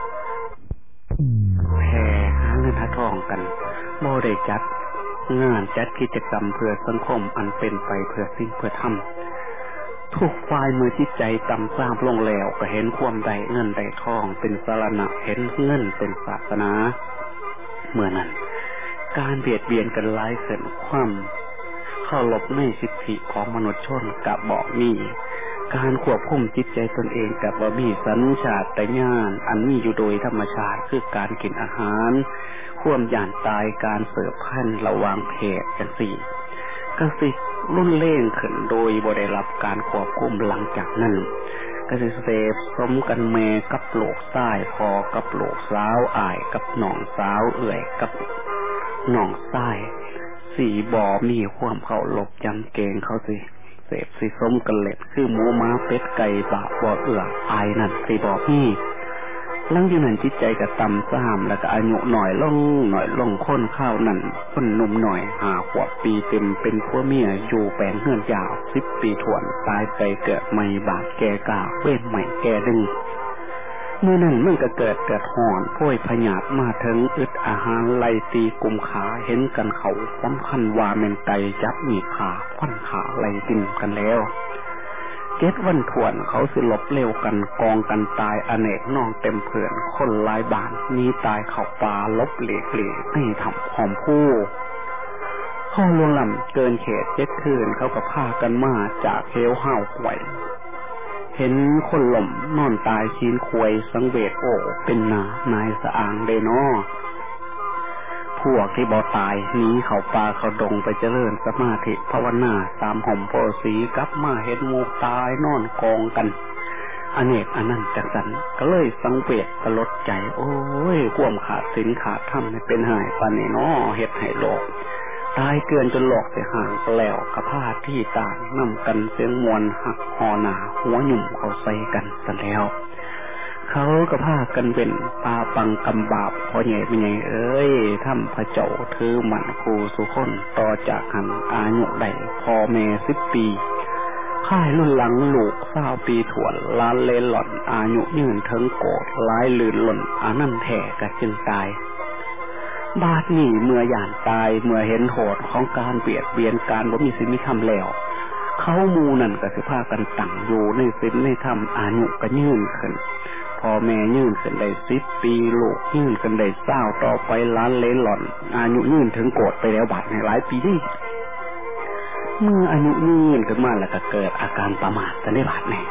แห่หาเงินหาทองกันบ่ได้จัดงานจัดกิจกรรมเพื่อสังคมอันเป็นไปเพื่อสิ่งเพื่อธรรมทุกฝ่ายเมื่อจิตใจต่ำทราบลงแล้วก็เห็นความใดเงินใดทองเป็นสารณะเห็นเงินเป็นศาสนาเมื่อนั้นการเบียดเบียนกันหลายเกินความเข้าหลบในสิทธิของมนุษยชนกับบ่มีการควบคุมจิตใจตนเองกับบ่มีสัญชาตญาณอันมีอยู่โดยธรรมชาติคือการกินอาหารความหย่านตายการเสพพันธุ์ระหว่างเพศจังซี่ก็สิรุ่นเล่งขึ้นโดยบ่ได้รับการควบคุมหลังจากนั้นก็สิเสพสมกันแม่กับโลกซ้ายพอกับโลกสาวอ้ายกับน้องสาวเอื่อยกับน้องซ้ายสีบ่มีความเคารพจำเกรงเขาสิเสพสิสมกันเล็ดคือหมูม้าเป็ดไก่บาบ่เอื้ออายนั่นสิบ่มีหลังจากนั้นจิตใจก็ต่ำซ้ำแล้วก็อายุหน่อยลงหน่อยลงคนข้าวนั่นคนหนุ่มหน่อยหาขวบปีเต็มเป็นผัวเมียอยู่แปลงเฮือนยาวสิบปีถวนตายไปเกิดใหม่บาดแก่กาเว้นใหม่แก่ดึงเมื่อนั้นมันก็เกิดเกิดห่อนพ้อยพญาตมาถึงอึดอาหารไล่ตีกุมขาเห็นกันเขาสำคัญว่าเมนไก่จับมีขาฟันขาไล่ตินกันแล้วเก็ดวันถวนเขาสิลบเร็วกันกองกันตายอเนกน้องเต็มเผื่อนคนหลายบานนี้ตายเข่าปลาลบเหลียเหลียให้ทำหอมผู้ข้อลวงลำเกินเขตเจ็ดคืนเขาก็พากันมาจากเฮวห้าวไหวเห็นคนหล่มนอนตายชีนควยสังเวชโอเป็นนานายสะอางเดนอพวกที่บ่ตายหนีเขาป่าเขาดงไปเจริญสมาธิภาวนาตามห่มโพสีกลับมาเห็นหมู่ตายนอนกองกันอเนกอนันต์จังสันก็เลยสังเวชตลดใจโอ้ยความขาดศีลขาดธรรมเป็นหายปานนี้น้อเฮ็ดให้โลกตายเกินจนหลอกเสียห่างแล้วกระพาที่ต่างนำกันเสียงมวลหักหอหนาหัวหยุ่มเขาใส่กันสันแล้วเขาก็พากันเป็นปาปังกำบาบพอใหญ่เป็นใหญ่เอ้ยทำพระเจ้าถือมันครูสุคนต่อจากหันอายุใดพอแม่สิบปีคพ่ายรุ่นหลังลูกเศร้าปีถวนล้านเลนหล่อนอายุยืนเทิงโกดหลายลื่นหล่นอานั่นแท่กะจึงตายบาดนี่เมื่อหยานตายเมื่อเห็นโหดของการเบียดเบียนการบ่มีสิมีคำแล้วเขามูนั่นก็สิพากันตั้งอยู่ในศีลในธรรมอายุก็ยืนขึ้นพ่อแม่ยืนขึ้นได้สิบปีลูกยืนขึ้นได้เศร้าต่อไปล้านเลนหล่อนอายุยืนถึงโกดไปแล้วบาดในหลายปีนี่เมื่ออายุยืนขึ้นมาแล้วก็เกิดอาการประมาทกันได้บาดแน่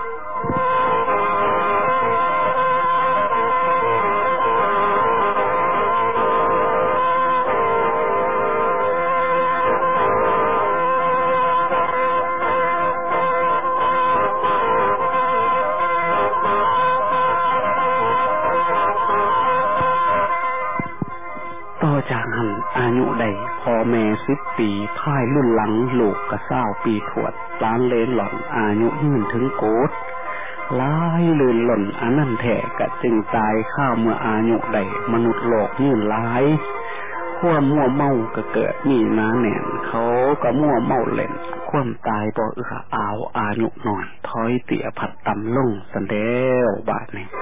อายุใดพ่อแม่สิบปีพ่ายรุ่นหลังลูกกระเศร้าปีถวดล้านเลนหล่อนอายุยืนถึงโกดลายลื่นหล่นอันนั่นแท้กะจึงตายข้าวเมื่ออายุใดมนุษย์โลกยืนลายความมั่วเมาก็เกิดมีน้าแหน่นเขาก็มั่วเมาเล่นความตายบ่เอื้ออาวอายุหน่อยถอยเตี่ยผัดตำลงสันเดวบาดนี่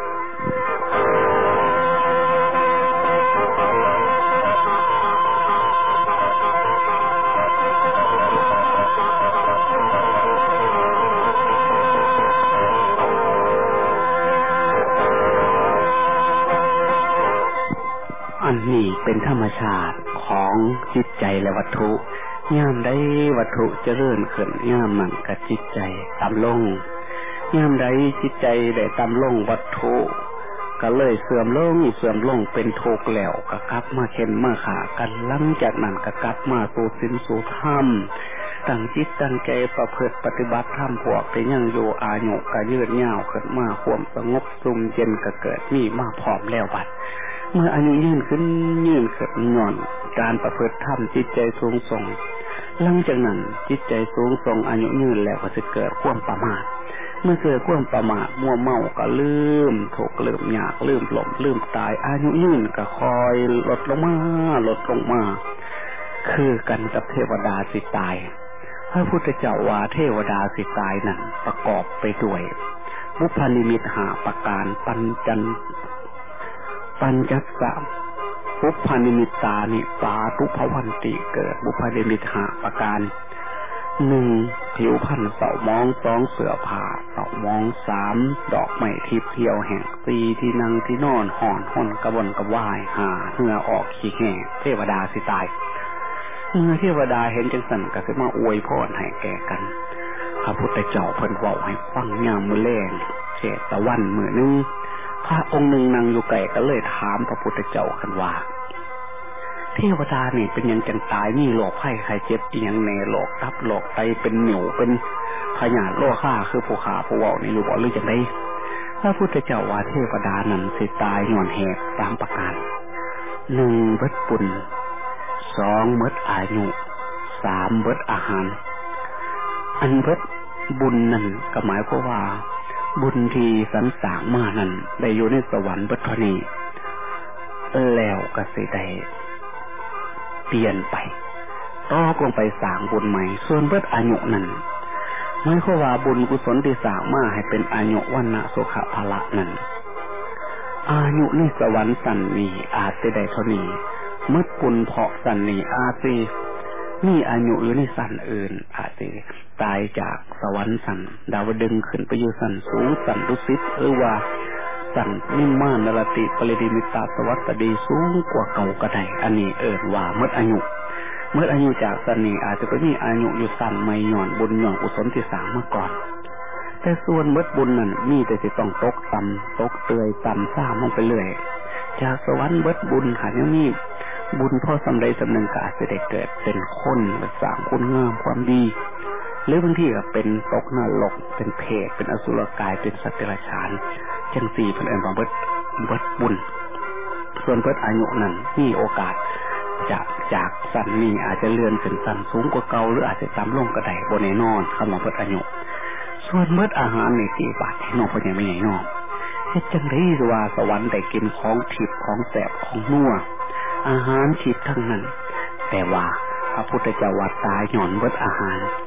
อันนี้เป็นธรรมชาติของจิตใจและวัตถุย่ามได้วัตถุเจริญขึ้นย่ามนั่นกับจิตใจต่ำลงย่ามได้จิตใจได้ต่ำลงวัตถุก็เลยเสื่อมลงเสื่อมลงเป็นทุกข์แล้วก็กลับมาเข็นมาขากันหลังจากนั้นก็กลับมาสู่ศีลสู่ธรรมตั้งจิตตั้งใจประพฤติปฏิบัติธรรมพวกที่ยังอยู่อายุก็ยืดยาวขึ้นมาความสงบสุขเย็นก็เกิดมีมาพร้อมแล้วบัดเมื่ออายุยืนขึ้นยืนขึ้นย่อนการประพฤติธรรมจิตใจสูงส่งหลังจากนั้นจิตใจสูงส่งอายุยืนแล้วก็จะเกิดความประมาทเมื่อเกิดความประมาทมัวเมาก็ลืมถูกลืมอยากลืมหลงลืมตายอายุยืนก็คอยลดลงมาลดลงมาคือกันกับเทวดาสิตายพระพุทธเจ้าว่าเทวดาสิตายนั้นประกอบไปด้วยบุพนิมิตห้าประการปัญจันปัญจัสสะบุพนิมิตตานิปาตุภวันติเกิดบุพนิมิตห้าประการหนึ่งผิวพรรณเสามองสองเสื้อผ้าเสามองสามดอกไม้ทิพย์เที่ยวแห่งสี่ที่นั่งที่นอนห่อนห่นกระวนกระวายหาเหงื่อออกขี้แห่เทวดาสิตายเมื่อเทวดาเห็นจังสันก็จะมาอวยพรให้แก่กันพระพุทธเจ้าเพิ่นเว้าให้ฟังยามมื้อแลงเจ็ดตะวันมื้อนึงพระองค์หนึ่งนั่งอยู่ไกลก็เลยถามพระพุทธเจ้ากันว่าเทวดานี่เป็นยังจังตายมีโรคไข้ไข้เจ็บอีหยังแน่โรคตับโรคไตเป็นหนิวเป็นพยาธิโรคฆ่าคือผู้ฆ่าผู้เว้านี่อยู่บ่หรือจังได๋พระพุทธเจ้าว่าเทวดานั้นสิตายย้อนแหกสามประการหนึ่งเบิดบุญสองเบิดอายุสามเบิดอาหารอันเบิดบุญนั่นก็หมายความว่าบุญที่สรรสร้างมานั้นได้อยู่ในสวรรค์เบิดเท่านี้แล้วก็สิได้เปลี่ยนไปต่อลงไปสร้างบุญใหม่ส่วนเบิดอายุนั้นหมายความว่าบุญกุศลที่สร้างมาให้เป็นอายุวันนะสุขภาละนั้นอายุในสวรรค์สันนี้อาจจะได้เท่านี้เมื่อบุญเพาะสันนี้อาจจะมีอายุอยู่ในสันอื่นอาจจะตายจากสวรรค์สันดาวดึงขึ้นไปอยู่สันสูงสันดุสิตหรือว่าสันนิมมานรติปริดิมิตาสวัสดีสูงกว่าเก่ากระไดอันนี้เอิ้นว่าเมื่ออายุเมื่ออายุจากสันนี้อาจจะไปมีอายุอยู่สันไม่หย่อนบุญหย่อนกุศลที่สร้างมาก่อนแต่ส่วนเมื่อบุญนั้นมีแต่สิต้องตกต่ำตกเตยต่ำซ่ามลงไปเรื่อยจากสวรรค์เบิดบุญค่ะยังมีบุญพ่อสำเร็จสำนึกก็อาจจะได้เกิดเป็นคนสร้างคุณงามความดีหรือบางทีก็เป็นตกนรกเป็นเพศเป็นอสุรกายเป็นสัตว์เดรัจฉานจังสี่เป็นเรื่องของเบิดเบิดบุญส่วนเบิดอายุนั้นมีโอกาสจากจากสันนี้อาจจะเลื่อนขึ้นสันสูงกว่าเก่าหรืออาจจะต่ำลงก็ได้บ่แน่นอนคำว่าเบิดอายุส่วนเบิดอาหารในที่บาดให้น้องพ่อใหญ่ไม่ใหญ่น้องเฮ็ดจังได๋ว่าสวรรค์ได้กินของทิพย์ของแสบของนัวอาหารทิพย์ทั้งนั้นแต่ว่าพระพุทธเจ้าว่าตายย้อนเบิดอาหารพ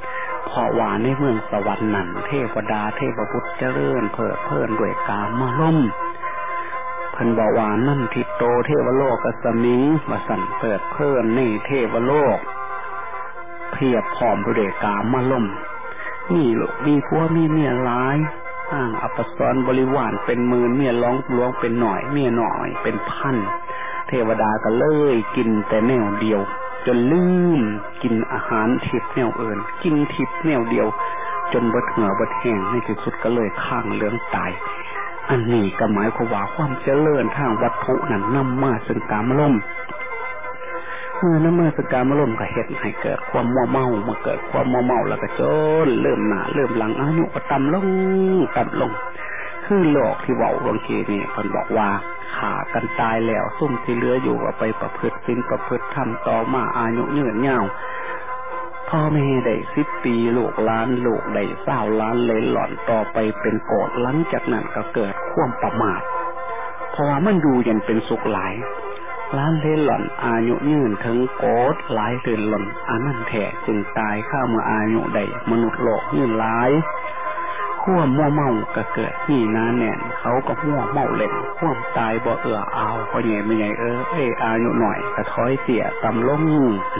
เพราะว่าในเมืองสวรรค์นั้นเทวดาเทพบุตรเจริญเพิดเพลินด้วยกามล่มเพิ่นบอกว่านั่นทิโตเทวโลกกสมิงว่าสั่นเปิดเพลินในเทวโลกเพียบพร้อมด้วยกามล่มนี่ลูกมีผัวมีเมียหลายอ้างอัปสรบริวารเป็นหมื่นเมียร้องหลวงเป็นหน่อยเมียหน่อยเป็นพันเทวดาก็เลยกินแต่แนวเดียวจนลืมกินอาหารทิพย์แนวอื่นกินทิพย์แนวเดียวจนบ่เหงื่อบ่แห้งในที่สุดก็เลยข้างเหลืองตายอันนี้ก็หมายความว่าความเจริญทางวัตถุนั้นนำมาซึ่งกามล่มเมื่อนำมาซึ่งกามล่มก็เฮ็ดให้เกิดความมัวเมามาเกิดความมัวเมาแล้วก็จนเริ่มหน้าเริ่มหลังอายุก็ต่ำลงต่ำลงคือโลกที่เว้าบางทีนี่เพิ่นบอกว่าขากันตายแล้วซุ่มที่เหลืออยู่ก็ไปประพฤติศีลประพฤติธรรมต่อมาอายุยืนยาวพ่อแม่ได้สิบปีลูกล้านลูกได้เศร้าล้านเลยหล่อนต่อไปเป็นโกรธหลังจากนั้นก็เกิดความประมาทเพราะว่ามันอยู่ยันเป็นสุขหลายล้านเลยหล่อนอายุยืนถึงโกรธหลายเดือนหล่อนอันนั้นแท้จึงตายข้าเมื่ออายุได้มนุษย์โลกยืนหลายขั้วมั่วเมาก็เกิดนี่นาแน่นเขาก็มั่วเมาเล่นขั้วตายบ่เอื้อเอาพอใหญ่ไม่ใหญ่เออเอออายุหน่อยกระท้อยเสียตำลง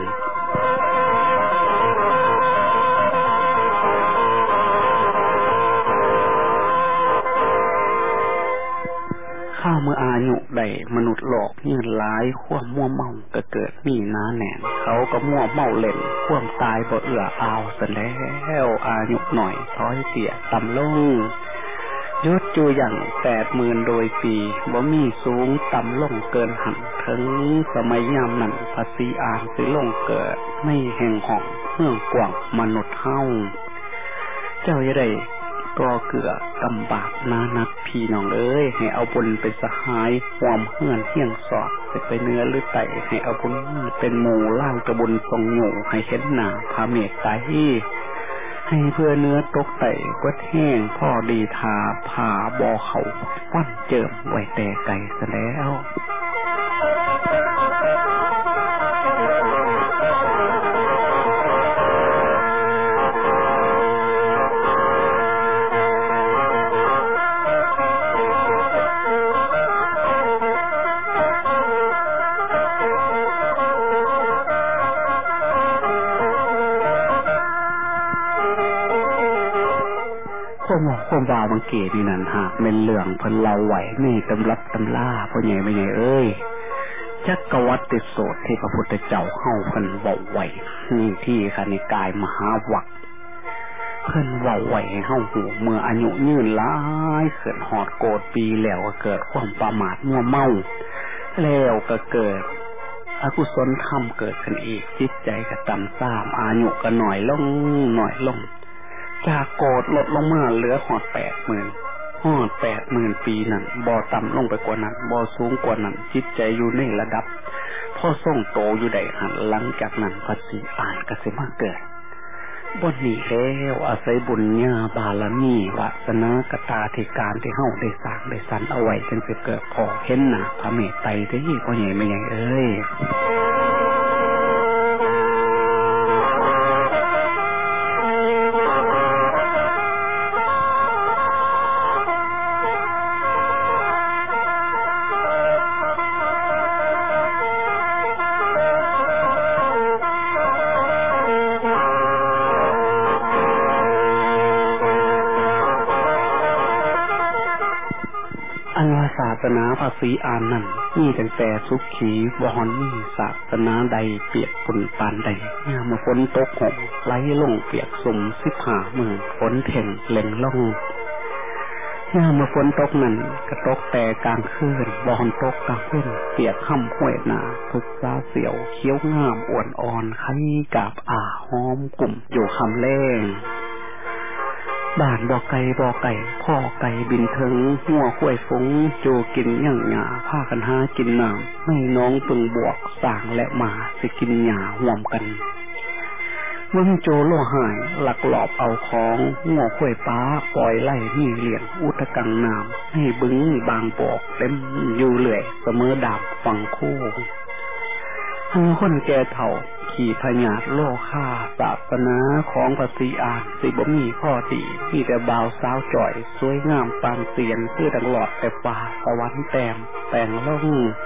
ข้าเมื่ออายุได้มนุษย์โลกยืนหลายขั้วมั่วเมาก็เกิดนี่นาแน่นเขาก็มั่วเมาเล่นขั้วตายบ่เอื้อเอาซะแล้วอายุหน่อยท้อยเสียตำลงยศจูอย่างแปดหมื่นโดยปีบ่มีสูงต่ำลงเกินหันถึงสมัยยามนั้นภาษีอานสิลงเกิดไม่แห่งห้องเมืองกว้างมนุษย์เฮาเจ้าจะได้ก็เกือกำบากนานักพี่น้องเอ้ยให้เอาบุญเป็นสหายความเฮือนเฮียงสอดจะไปเนื้อหรือไตให้เอาบุญเป็นหมู่ล่างกระบุญทรงโง่ให้เห็นหน้าพระเมตตาให้เพื่อเนื้อตกไตก็แห้งพ่อดีทาผ่าบ่อเขาฟันเจิมไว้แต่ไก่ซะแล้วความความว่าบางเกนี่นั่นหากเป็นเรื่องเพิ่นเล่าไหวนี่ตำรับตำล่าพ่อใหญ่ไม่ใหญ่เอ้ยจักรวรรดิโสดที่พระพุทธเจ้าเฮาเพิ่นเว้าไว้นี่ที่คณิกายมหาวัคเพิ่นเว้าไว้ให้เฮาฮู้เมื่ออายุยืนหลายเกิดฮอดโกรธปีแล้วก็เกิดความประมาทมัวเมาแล้วก็เกิดอกุศลธรรมเกิดขึ้นอีกจิตใจก็ต่ำทรามอายุก็หน่อยลงหน่อยลงจากโกรธลดลงมาเหลือหอดแปดหมื่นหอดแปดหมื่นปีนั้นบ่ต่ำลงไปกว่านั้นบ่สูงกว่านั้นจิตใจอยู่ในระดับพ่อส่งโตอยู่ได้หันหลังจากนั้นภาษีอ่านก็สิมาเกิดบนนี้แล้วอาศัยบุญญาบารมีวาสนากตาธิการที่เฮาได้สร้างได้สรรเอาไว้จึงสิเกิดพอเห็นหน้าพระเมตไตรที่พ่อใหญ่ไม่ใหญ่เอ้ยศาสนาภาษีอานนั่นมีตั้งแต่สุขีวอนมีศาสนาใดเปียกฝนปานใดยามฝนตกหกไหลลงเปียกสมสิบห้ามือฝนเถ่งเล่งล่องยามฝนตกนั่นกระตกแต่กลางคืนวอนตกกลางเว้นเปียกค่ำห้วยหนาทุกซาเสียวเคี้ยวงามอ่วนอ่อนไข่กาบอ่าหอมกลุ่มอยู่คำแรงบ้านบ่อไก่บ่อไก่พ่อไก่บินถึงหัวข้วยฟุ้งโจกินย่างหยาผ้ากันหากินน้ำไม่น้องปึงบวกสางและหมาสิกินหยาห่วมกันมึงโจโลหายหลักหลอบเอาของหัวข้วยป้าปล่อยไล่มีเหลี่ยงอุตกังน้ำให้บึ้งบางปอกเต็มอยู่เลื่อยเสมอดาบฝั่งคู่เฮาคนแก่เฒ่าขี่ขีพญาโลคาศาสนาของพระศรีอานสิบ่มีข้อดีมีแต่บ่าวสาวจ่อยสวยงามปานเสียนคือดังหลอดแต่ฟ้าสวรรค์แต้มแต่งลง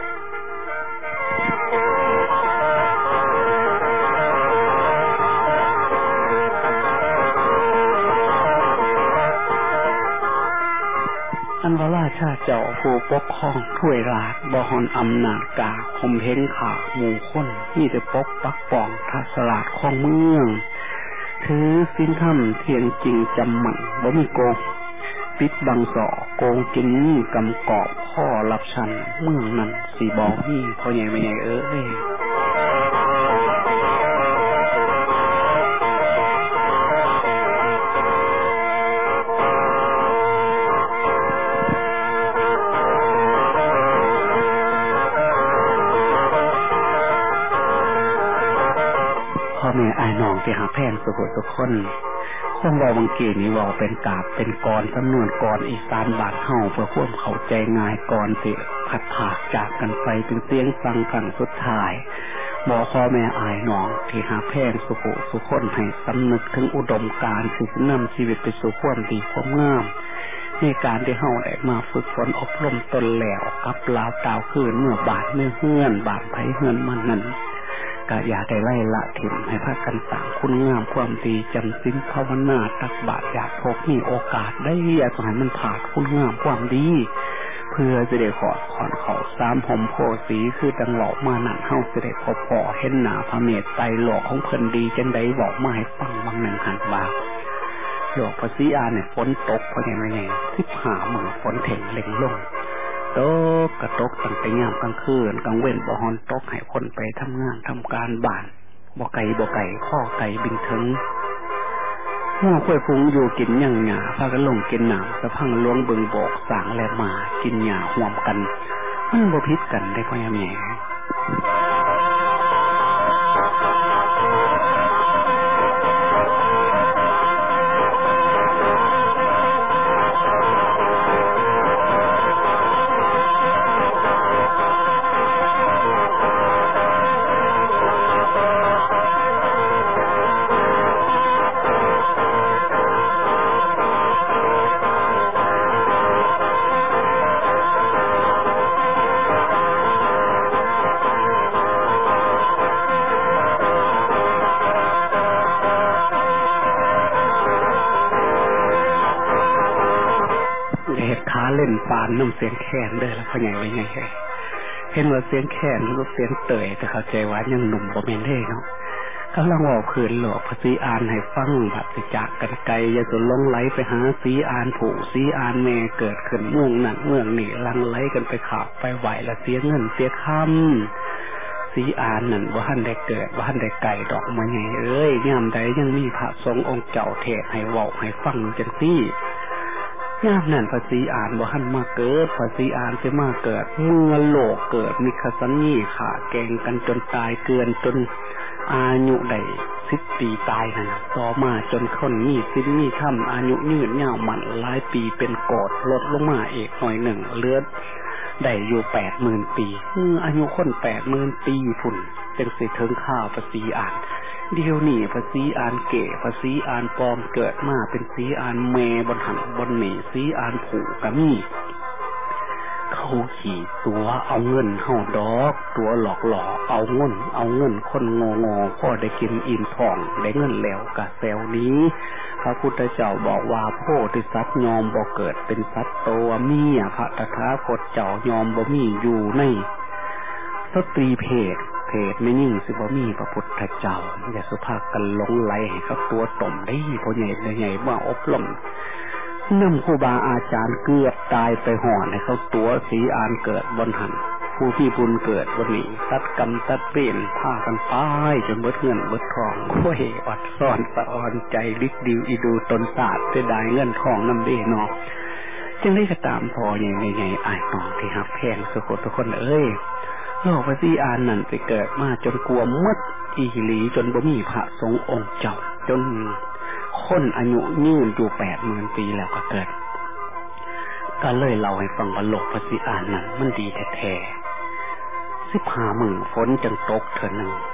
อันว่าราชาเจ้าผู้ปกครองถ้วยราชบ่ฮอนอำนาจกาคมเห็นขาหมู่คนมีแต่ปกปักป้องทัศราชของเมืองถือศีลธรรมเที่ยงจริงจำมั่นบ่มีโกงปิดบังสอโกงกินนี่กำกอบข้อรับชันเมืองนั้นสีบ่มีพ่อใหญ่แม่ใหญ่เอ้ยพ่อแม่อายน้องที่หาแพงสุขสุขคนคงว่าบางเกนี้ว่าเป็นกาบเป็นกรจำนวนกรอีสานบาดเฮาเพื่อควบเข้าใจง่ายก่อนสิผัดผากจากกันไปเป็นเสียงฟังครั้งสุดท้ายบอกพ่อแม่อายน้องที่หาแพงสุขสุขคนให้สำนึกถึงอุดมการณ์ที่จะนำชีวิตไปสู่ความดีความงามในการที่เฮาได้มาฝึกฝนอบรมตนแล้วกับลาวตาวคืนเมื่อบาดเมื่อเฮือนบาดไผเฮือนมันนั้นก็อย่าได้ไล่ละถิ่นให้พากันต่างคุณงามความดีจำศีลภาวนาตักบาตรอยากพกมีโอกาสได้อย่าให้มันผ่านคุณงามความดีเพื่อจะได้ขอดขอนเขาสามผมโพสีคือดังหลอกมานั่นเฮาจะได้พอพอเห็นหนาพระเมตไตรหลอกของเพิ่นดีจังไดบอกมาให้ฟังบางหนึ่งหันบาหลอกพระศรีอานเนี่ยฝนตกเพราะไงไม่ไงทิพหาเหมือนฝนเถ่งเล็งลงตกกระตกตั้งแต่ยามกลางคืนกลางเว้นบ่ฮอนตกให้คนไปทำงานทำการบ้านบ่ไก่บ่ไก่ข้อไก่บินถึงหัวค่อยพุงอยู่กินหยังหยาพากันลงกินน้ำสะพังล้วงเบิ่งโบกสางแลมากินหญ้าห่วมกันมันบ่ผิดกันได้พ่อแม่เล่นปานน้ำเสียงแคนเด้อแล้วพ่อใหญ่ไว้ไงแค่เห็นว่าเสียงแคนก็เสียงเตยแต่เข้าใจว่ายังหนุ่มบ่แม่นเด้เนาะกำลังว่าคืนหลอกพระศรีอานให้ฟังแบบสิจากกันไกลอย่าจนลงไหลไปหาศรีอานผูกศรีอานแม่เกิดขึ้นเมืองนั่นเมืองนี่ลังไหลกันไปขับไปไหวละเสียเงินเสียคำศรีอานนั่นว่าท่านได้เกิดว่าท่านได้ไก่ดอกมาไงเอ้ยยามใดยังมีพระทรงองค์เจ้าเทศให้เว้าให้ฟังจังซี่ยามนั้นพระศรีอานบ่ทันมาเกิดพระศรีอานสิมาเกิดเมื่อโลกเกิดมิคสันนี่ขาแกงกันจนตายเกินจนอายุได้สิบปีตายนั่นต่อมาจนคนมีศีลมีธรรมอายุยืนยาวมันหลายปีเป็นโกรธลดลงมาอีกหน่อยหนึ่งเลือดได้อยู่แปดหมื่นปีอายุคนแปดหมื่นปีพุ่นจึงสิถึงข้าวพระศรีอานเดี๋ยวนี้พระศรีอานเก๋พระศรีอานปลอมเกิดมาเป็นศรีอานเมบนหันบนหนีศรีอานผูกกะมีเขาขี่ตัวเอาเงินเฮาดอกตัวหลอกหลอกเอาเงินเอาเงินคนงงอพ่อได้กินอิ่มท้องได้เงินแล้วกะแซวนี้พระพุทธเจ้าบอกว่าโพธิสัตว์ยอมบ่เกิดเป็นสัตว์โตมีพระตถาคตเจ้ายอมบ่มีอยู่ในสตรีเพศเพศไม่ยิ่งสิบ่มีพระพุทธเจ้าอย่าสุภาพกันหลงไหลให้กับตัวตมได้พ่อใหญ่ใหญ่ว่าอบรมนำครูบาอาจารย์เกือบตายไปห่อให้เขาตัวศรีอานเกิดบนหันผู้ที่บุญเกิดวันนี้ตัดกรรมตัดเปลี่ยนผ้ากันป้ายจนเบิดเงินเบิดทองโอ้ยอดซ่อนสะออนใจลิกดิวอีดูตนศาสตร์จะได้เงินทองน้ำเด้เนาะจึงได้จะตามพอใหญ่ใหญ่ไอ้น้องที่หักแพงสุขทุกคนเอ้ยโลกพระศรีอานนั่นไปเกิดมาจนกลัวมดอีหลีจนบ่มีพระสงฆ์องค์เจ้าจนคนอายุยืนอยู่แปดหมื่นปีแล้วก็เกิดก็เลยเล่าให้ฟังว่าโลกพระศรีอานนั่นมันดีแท้ๆสิบห้าหมื่นฝนจังตกเถอะหนึ่ง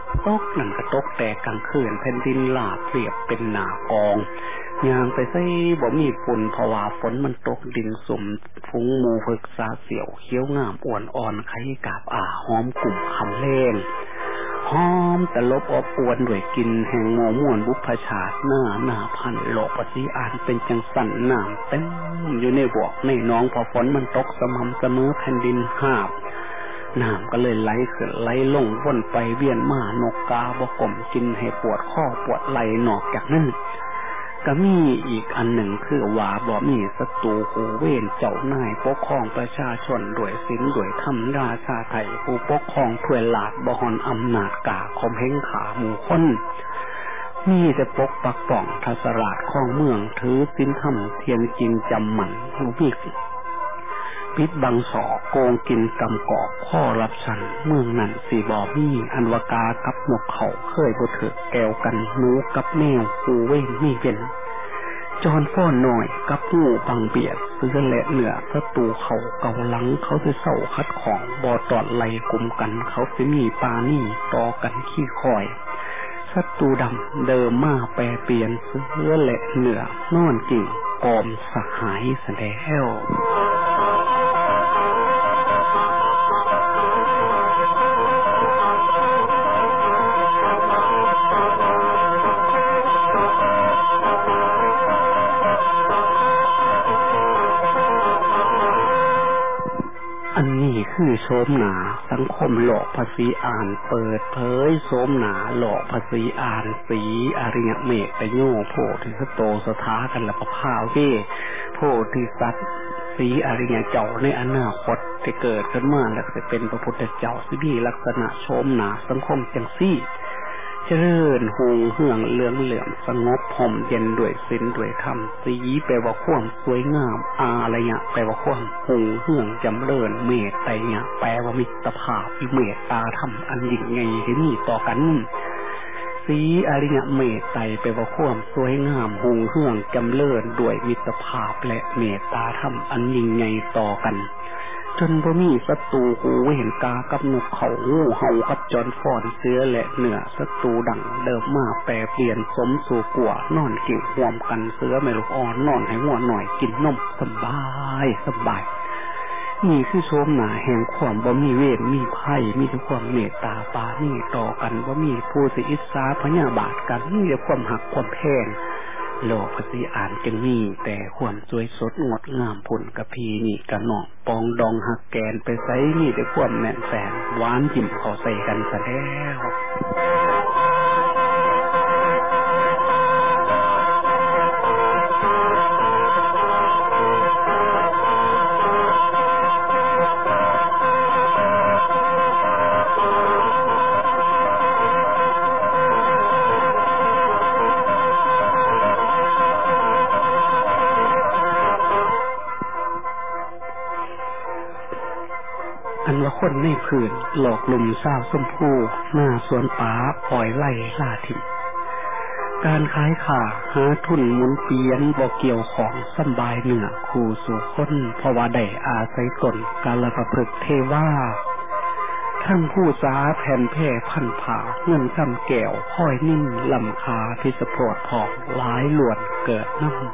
ตกนั่นก็ตกแต่กลางคืนแผ่นดินลาบเรียบเป็นหนากองยางไปใส่บ่มีฝุ่นเพราะว่าฝนมันตกดินสุ่มฟุ้งหมูฝึกซาเสียวเขียวงามอ้วนอ่อนไข่กาบอ่าหอมกลุ่มคำเล่นหอมแต่ลบอบอวนด้วยกินแห่งโมม่วนบุพชาติหน้าหน้าพันโลกปฏิอานเป็นจังสันน้ำเต็มอยู่ในบวกในน้องพอฝนมันตกสม่ำเสมอแผ่นดินหาบน้ำก็เลยไหลขึ้นไหลลงวนไปเวียนมานกกาบกลมกินให้ปวดข้อปวดไหล่นอกจากนั้นก็มีอีกอันหนึ่งคือว่าบ่มีศัตรูผู้เว้นเจ้านายปกครองประชาชนด้วยศีลด้วยธรรมราชาไทยผู้ปกครองถ้วยหลาดบ่ฮอนอำนาจกาคมเฮงขาหมู่คนมีแต่ปกปักป้องทัศราชของเมืองถือศีลธรรมเทียนจริงจำหมันรู้พิกปิดบังสอโกงกินกำกอกข้อรับชันเมืองนั้นสีบอมีอันวกากับนกเขาเคยบ่เถิดแกวกันหนูกับแมวกูเว้นมีเป็นจอนฟ้อนหน่อยกับงูบังเบียดซื้อและเหนือศัตรูเขาเกาหลังเขาจะเศร้าคัดของบ่อตอดไหลกลุ่มกันเขาจะมีปานี่ต่อกันขี้คอยศัตรูดำเดิมมาแปรเปลี่ยนซื้อและเหนือนอนกิ่งกอมสหายแสดงอันนี้คือโสมหนาสังคมหลอกภาษีอ่านเปิดเผยโสมหนาหลอกภาษีอ่านสีอริยเมฆไปโย่โพธิสโตสถากันละประภาเวโพธิสัตว์สีอริยเจ้าในอนาคตจะเกิดขึ้นมาแล้วจะเป็นพระพุทธเจ้าสิมีลักษณะโสมหนาสังคมจังซี่เจริญหงเหืองเลื่องเหลื่อมสงบห่มเย็นด้วยศีลด้วยธรรมสีแปลว่าความสวยงามอาระยะแปลว่าความหงเหืองจำเริญเมตไตยะแปลว่ามิตรภาพเมตตาธรรมอันยิ่งใหญ่ที่มีต่อกันสีอริยเมตไตแปลว่าความสวยงามหงเหืองจำเริญด้วยมิตรภาพและเมตตาธรรมอันยิ่งใหญ่ต่อกันจนบ่มีศัตรูหูเห็นกากับนกเขางูเห่ากับจอนฟอนเสือและเหนือศัตรูดังเดิมมาแปรเปลี่ยนสมสู่กัวนอนกิ่งห่วมกันเสือไม่ลูกอ่อนนอนให้หัวหน่อยกินนมสบายสบายนี่คือโฉมหน้าแห่งความบ่มีเวรมีภัยมีแต่ความเมตตาปาณีต่อกันบ่มีผู้สิอิจฉาพยาบาทกันมีแต่ความหักความแพงโลกภาษีอ่านจึงมีแต่ความสวยสดงดงามผลกระพีนี่กระหนอกปองดองหักแกนไปใส่นี่แต่ความแน่นแฟนหวานจิ้มเข้าใส่กันซะแล้วอันว่าคนในพื้นหลอกลุ่มสาวส้มผู้หน้าสวนป่าปล่อยไล่ล่าถิ่นการขายขาหาทุนหมุนเปียนบ่เกี่ยวของสบายเหนือคู่สู่คนเพราะว่าได้อาศัยตนกาลประพฤกเทว่าทั้งผู้สาแผ่นแพร่พันผาเงินคำแก้วค่อยนิ่มลำคาพิสโพดผอกหลายหลวนเกิดน้ำ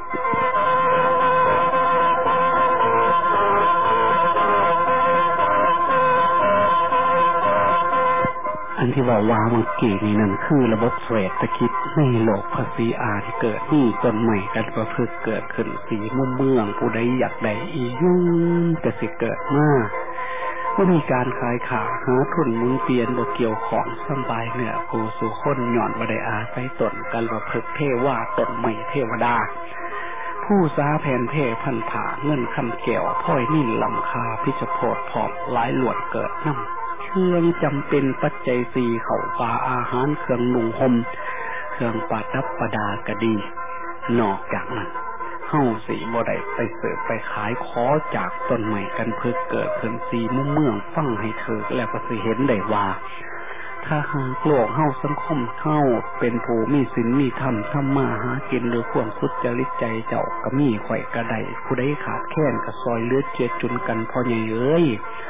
อันที่ว่าว่าเมื่อกี้นี่นั่นคือระบบเศรษฐกิจในโลกภาษีอาที่เกิดนี่ต้นใหม่กันประพฤติเกิดขึ้นสีมุ่งเมืองผู้ใดอยากได้อียุ่งแต่สิเกิดมาว่ามีการขายขาหาทุนหมุนเปลี่ยนบ่เกี่ยวของสบายเหนือผู้สู่คนหย่อนบ่ได้อาศัยตนกันประพฤติเทว่าต้นใหม่เทวดาผู้สาแผ่นเพพันผาเงินคำแก้วพ่อยนิ่นลำคาพิจโพดผอบหลายหลวดเกิดน้ำเครื่องจำเป็นปัจจัยสี่เขาปลาอาหารเครื่องนุ่งห่มเครื่องประดับประดากระดีนอกจากนั้นเฮาสีบ่ได้ไปเสิร์ฟไปขายขอจากต้นใหม่กันเพื่อเกิดขึ้นสีมุ่งเมืองฟังให้เธอแล้วก็สิเห็นได้ว่าถ้าหากโลกเฮาสังคมเฮาเป็นผู้มีศีลมีธรรมทำมาหากินโดยความสุจริตใจเจ้าก็มีข่อยกระไดผู้ใดขาดแคลนก็ซอยเลือดเจือจุนกันพอใหญ่เอ้ย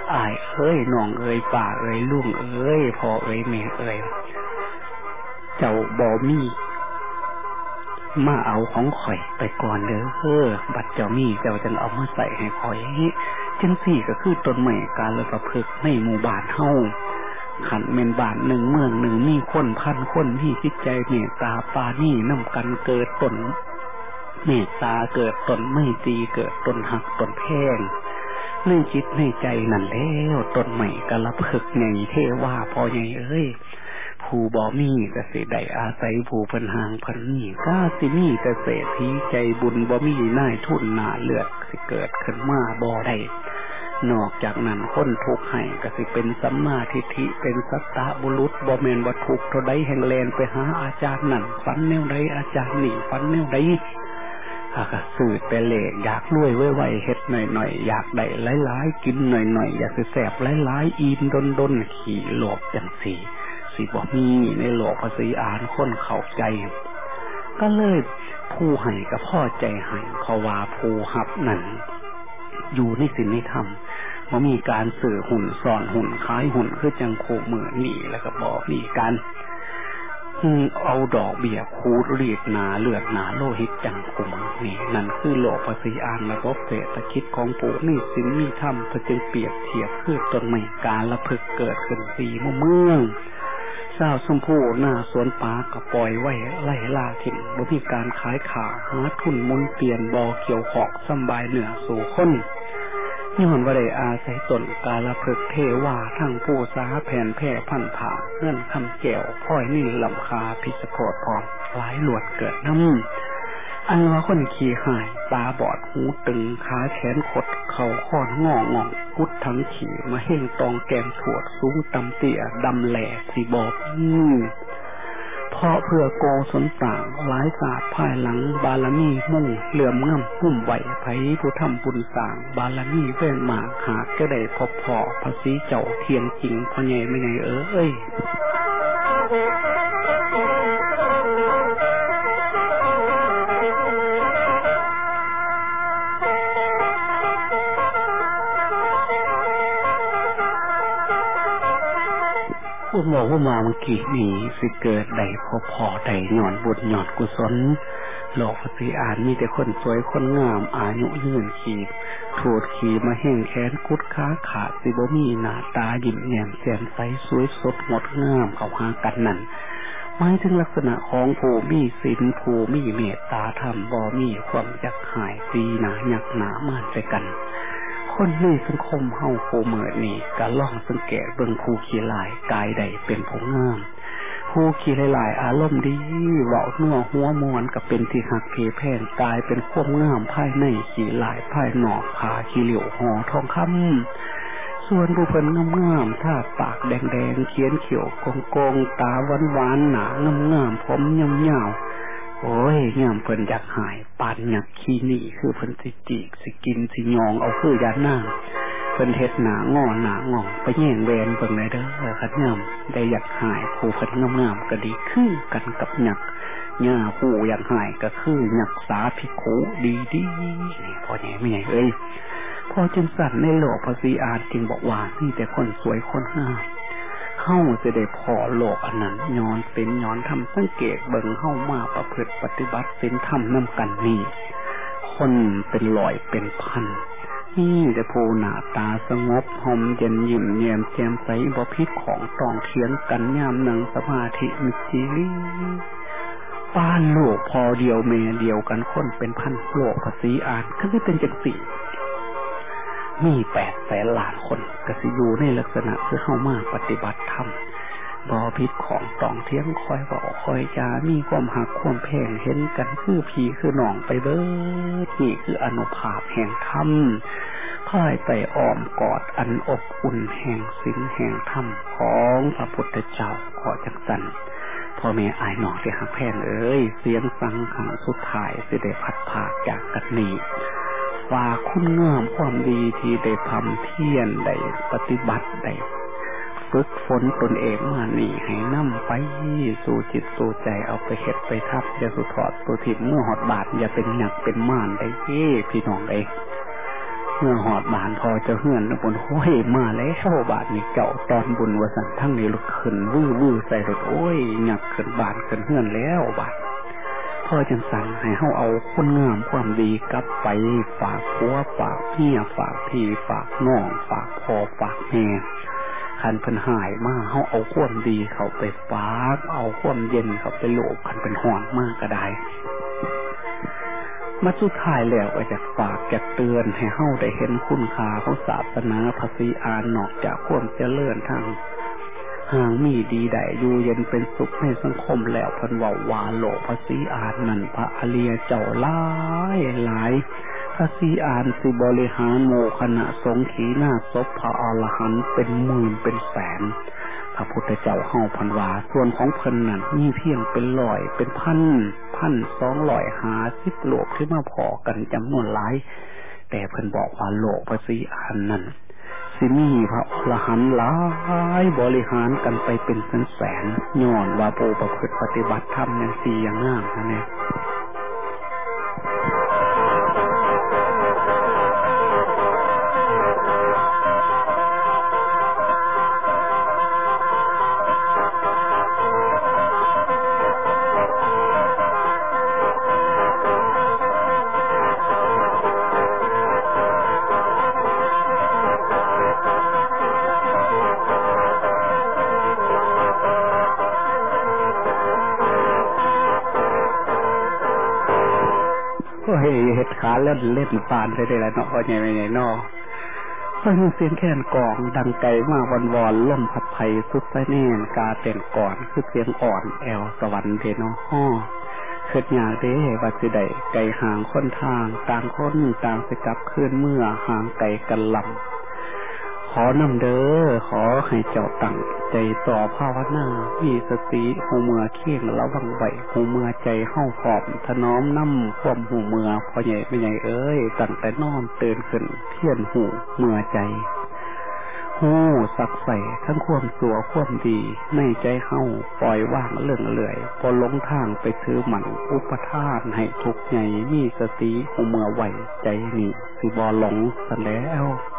อายเอ้ยน้องเอ้ยป่าเอ้ยลุงเอ้ยพ่อเอ้ยแม่เอ้ยเจ้าบ่มีมาเอาของข่อยไปก่อนเด้อเฮ้อบัดเจ้ามีเจ้าจังเอามาใส่ให้ข่อยจังสี่ก็คือต้นไม้กาลประพฤกษ์ในหมู่บ้านเฮาขันเมนบ้านหนึ่งเมืองหนึ่งมีคนพันคนมีจิตใจเมตตาปานี่นำกันเกิดต้นเมตตาเกิดต้นไม่ตีเกิดต้นหักต้นแพงในจิตในใจนั่นแล้วต้นไม้กาลประพฤกษ์ใหญ่เทว่าพอใหญ่เอ้ยผู้บ่มีก็สิได้อาศัยผู้เพิ่นห่างเพิ่นมีก็สิมีแต่เศรษฐีใจบุญบ่มีนายทุนหน้าเลือดสิเกิดขึ้นมาบ่ได้นอกจากนั้นคนทุกข์ให้ก็สิเป็นสัมมาทิฏฐิเป็นสัตตบุรุษบ่แม่นว่าทุกข์เท่าใดแห่งแลนไปหาอาจารย์นั่นฝันแนวใดอาจารย์นี่ฝันแนวใดอาก็สื่อแต่เลขอยากรวยไวๆเฮ็ดหน่อยๆอยากได้หลายๆกินหน่อยๆอยากสิแซ่บหลายๆอิ่มดนๆขี้โลภจังซี่สิบ่มีในโลกภาษีอ่านคนเข้าใจก็เลยผู้ให้ก็พอใจให้เขาว่าผู้หับนั่นอยู่ในศีลในธรรมบ่มีการสื่อหุ่นสอนหุ่นขายหุ่นคือจังโคมือนี่แล้วก็บ่มีการเอาดอกเบี้ยขูดรีดหนาเลือดหนาโลหิตจังคุมนี่นั่นคือโลกภาษีอ่านระบบเศรษฐกิจของผู้มีศีลมีธรรมเพื่อจึงเปรียบเทียบคือต้นไม้กาลพฤกษ์เกิดขึ้นสี่เมืองเจ้าชมพู่หน้าสวนป่าก็ปล่อยไว้ไล่ล่าถิ่นบ่มีการขายขาหาทุนมุนเปลี่ยนบ่อเกี่ยวหอกสบายเหนือสู่คนย้อนว่าได้อาศัยตนกาลพฤกษ์เทว่าทั้งผู้สาแผ่นแผ่พันผาเงื่อนคำแก้วพ้อยนี่ลำคาพิสโพดพร้อมหลายหลวดเกิดน้ำอันว่าคนขี่หายตาบอดหูตึงขาแขนขดเข่าข้อนงองงพุดทั้งขี่มาเฮ่งตองแกมถวดสูงตำเตี่ยดำแหล่สีบอกอืมเพราะเพื่อโกศลต่างหลายศาสตร์ภายหลังบาลมีมุ่งเหลื่อมง่ำหุ่มไหวไผผู้ทำบุญสร้างบาลมีเว้นมาหากก็ได้พบพอภาษีเจ้าเทียงจริงพอใหญ่ไม่ไงเออเอ้ยผู้บอกว่ามาเมื่อกี้นี้สิเกิดใดพอพอใดหย่อนบุญหย่อนกุศลโลกภาษีอ่านมีแต่คนสวยคนงามอายุยืนขีดถูดขี่มาแห้งแขนกุดขาขาดสิบ่มีหน้าตายิ้มแย้มแจ่มใสสวยสดงดงามเข้าหากันนั่นหมายถึงลักษณะของผู้มีศีลผู้มีเมตตาธรรมบ่มีความยักหายตีหนาหยักหนามานไปกันคนในสังคมเฮาโคเมิดนี่ก็ลองสังเกตเบิ่งผู้ขี้ลายกายใดเป็นผู้งามผู้ขี้หลายๆอารมณ์ดีเว้านัวหัวมวนก็เป็นที่หักเพแพงกายเป็นความงามภายในขี้ลายภายนอกผาขี้เหลียวห่อทองคำส่วนผู้เพิ่นงามๆถ้าปากแดงๆเขียนเขียวกงๆตาหวานๆหนางามๆผมยาวๆโอ้ยยามเพิ่นอยากหายปานหยักขี้นี่คือเพิ่นสิจีกสิกินสิยองเอาคือยาหน้าเพิ่นเฮ็ดหน้างอหน้างอไปแย่งแหวนเบิ่งเลยเด้อคันยามได้อยากหายผู้เพิ่นงามๆก็ดีคือกันกับหยักย่าผู้อยากหายก็คือหยักสาภิกขุดีๆนี่พอใหญ่ไม่ใหญ่เอ้ยพอจึงสั่นในโลกภาษีอ่านจึงบอกว่ามีแต่คนสวยคนงามเฮาจะได้พอโลกอันนั้นย้อนเป็นย้อนทำสังเกตเบิ่งเฮามาประพฤติปฏิบัติศีลธรรมนำกันนี่คนเป็นร้อยเป็นพันนี่แต่ผู้หน้าตาสงบหอมเย็นยิ้มแย้มแจ่มใสบ่ผิดของต้องเถียงกันยามนั่งสมาธิมิจิลีป้านโลกพอเดียวแม่เดียวกันคนเป็นพันโลกภาษีอ่านก็คือเป็นจังสี่มีแปดแสนล้านคนก็สิอยู่ในลักษณะคือเข้ามาปฏิบัติธรรมบ่พิษของต้องเที่ยงคอยบอกคอยจามีความหักความแพงเห็นกันคือผีคือหนองไปเบิดนี่คืออนุภาพแห่งธรรมพ่ายไปอ้อมกอดอันอบอุ่นแห่งศีลแห่งธรรมของพระพุทธเจ้าขอจักสันพ่อแม่อายหนองที่หักแพงเอ้ยเสียงฟังขังสุดท้ายสิได้พัดพากจากกันนี้ว่าคุณงามความดีที่ได้ทำเพียรได้ปฏิบัติได้ฝึกฝนตนเองมานี่ให้นำไปสู่จิตสู่ใจเอาไปเฮ็ดไปทับอย่าสุถอดตัวถิ่นเมื่อหอดบาดอย่าเป็นหนักเป็นม่านได้เฮ้พี่น้องเอ้ยเมื่อหอดบานพอจะเฮือนนะบนห้วยมาแล้วบาทนี่เจ้าตอนบุญวสันทั้งนี้ลุกขึ้นวื้อวื้อใส่รถโอ้ยหนักขึ้นบานขึ้นเฮือนแล้วบาทพ่อจังสันให้เฮาเอาคนงามความดีกลับไปฝากผัวฝากเมียฝากพี่ฝากน้องฝากพ่อฝากแม่คันเพิ่นหายมาเฮาเอาความดีเขาไปฝากเอาความเย็นเขาไปโลบคันเป็นห่วงมากก็ได้มาสุดท้ายแล้วก็จะฝากจะเตือนให้เฮาได้เห็นคุณค่าของศาสนาภาษีอานนอกจากความเจริญทางหางมีดีได้อยู่เย็นเป็นสุขในสังคมแล้วเพิ่นว่าวาโลภาษีอานนั่นพระอริยเจ้าหลายหลายภาษีอานสิบริหารโมคณะสงฆ์ขีหน้าศพพระอรหันต์เป็นหมื่นเป็นแสนพระพุทธเจ้าเฮาพันวาส่วนของเพิ่นนั่นมีเพียงเป็นร้อยเป็นพันพันสองร้อยห้าสิบโลกที่มาพอกันจำนวนหลายแต่เพิ่นบอกว่าโลกภาษีอานนั่นสิมีพระอรหันต์หลายบริหารกันไปเป็นแสนๆย้อนว่าผู้ประพฤติปฏิบัติธรรมอย่างสี่อย่างงามนั่นแหละก็ให้เห็ดขาเล่นเล่นฟานได้ได้แล้วเนาะว่าไงไม่ไงเนาะฟังเสียงแค่นกองดังไกลมากวันวอนล่มผัดไผ่สุดไส้แน่นกาเต่งก่อนคือเสียงอ่อนแอวสวรรค์เทเนาะฮ้อเกิดอยากเด้ว่าสิได้ไกลห่างคนทางต่างคนต่างสิกลับคืนเมื่อห่างไกลกันลำขอนำเด้อขอให้เจ้าตั้งใจต่อภาวนามีสติหูเมื่อเคียงระวังไว้หูเมื่อใจเฮาพร้อมถนอมนำความหูเมื่อพ่อใหญ่แม่ใหญ่เอ้ยตั้งแต่นอนตื่นขึ้นเพี้ยนหูเมื่อใจหูสักใส่ทั้งความสัวความดีในใจเฮาปล่อยว่างเลื่องเลื่อยพอลงทางไปถือมันอุปทานให้ทุกข์ใหญ่มีสติหูเมื่อไหวใจนี่สิบ่หลงซะแล้ว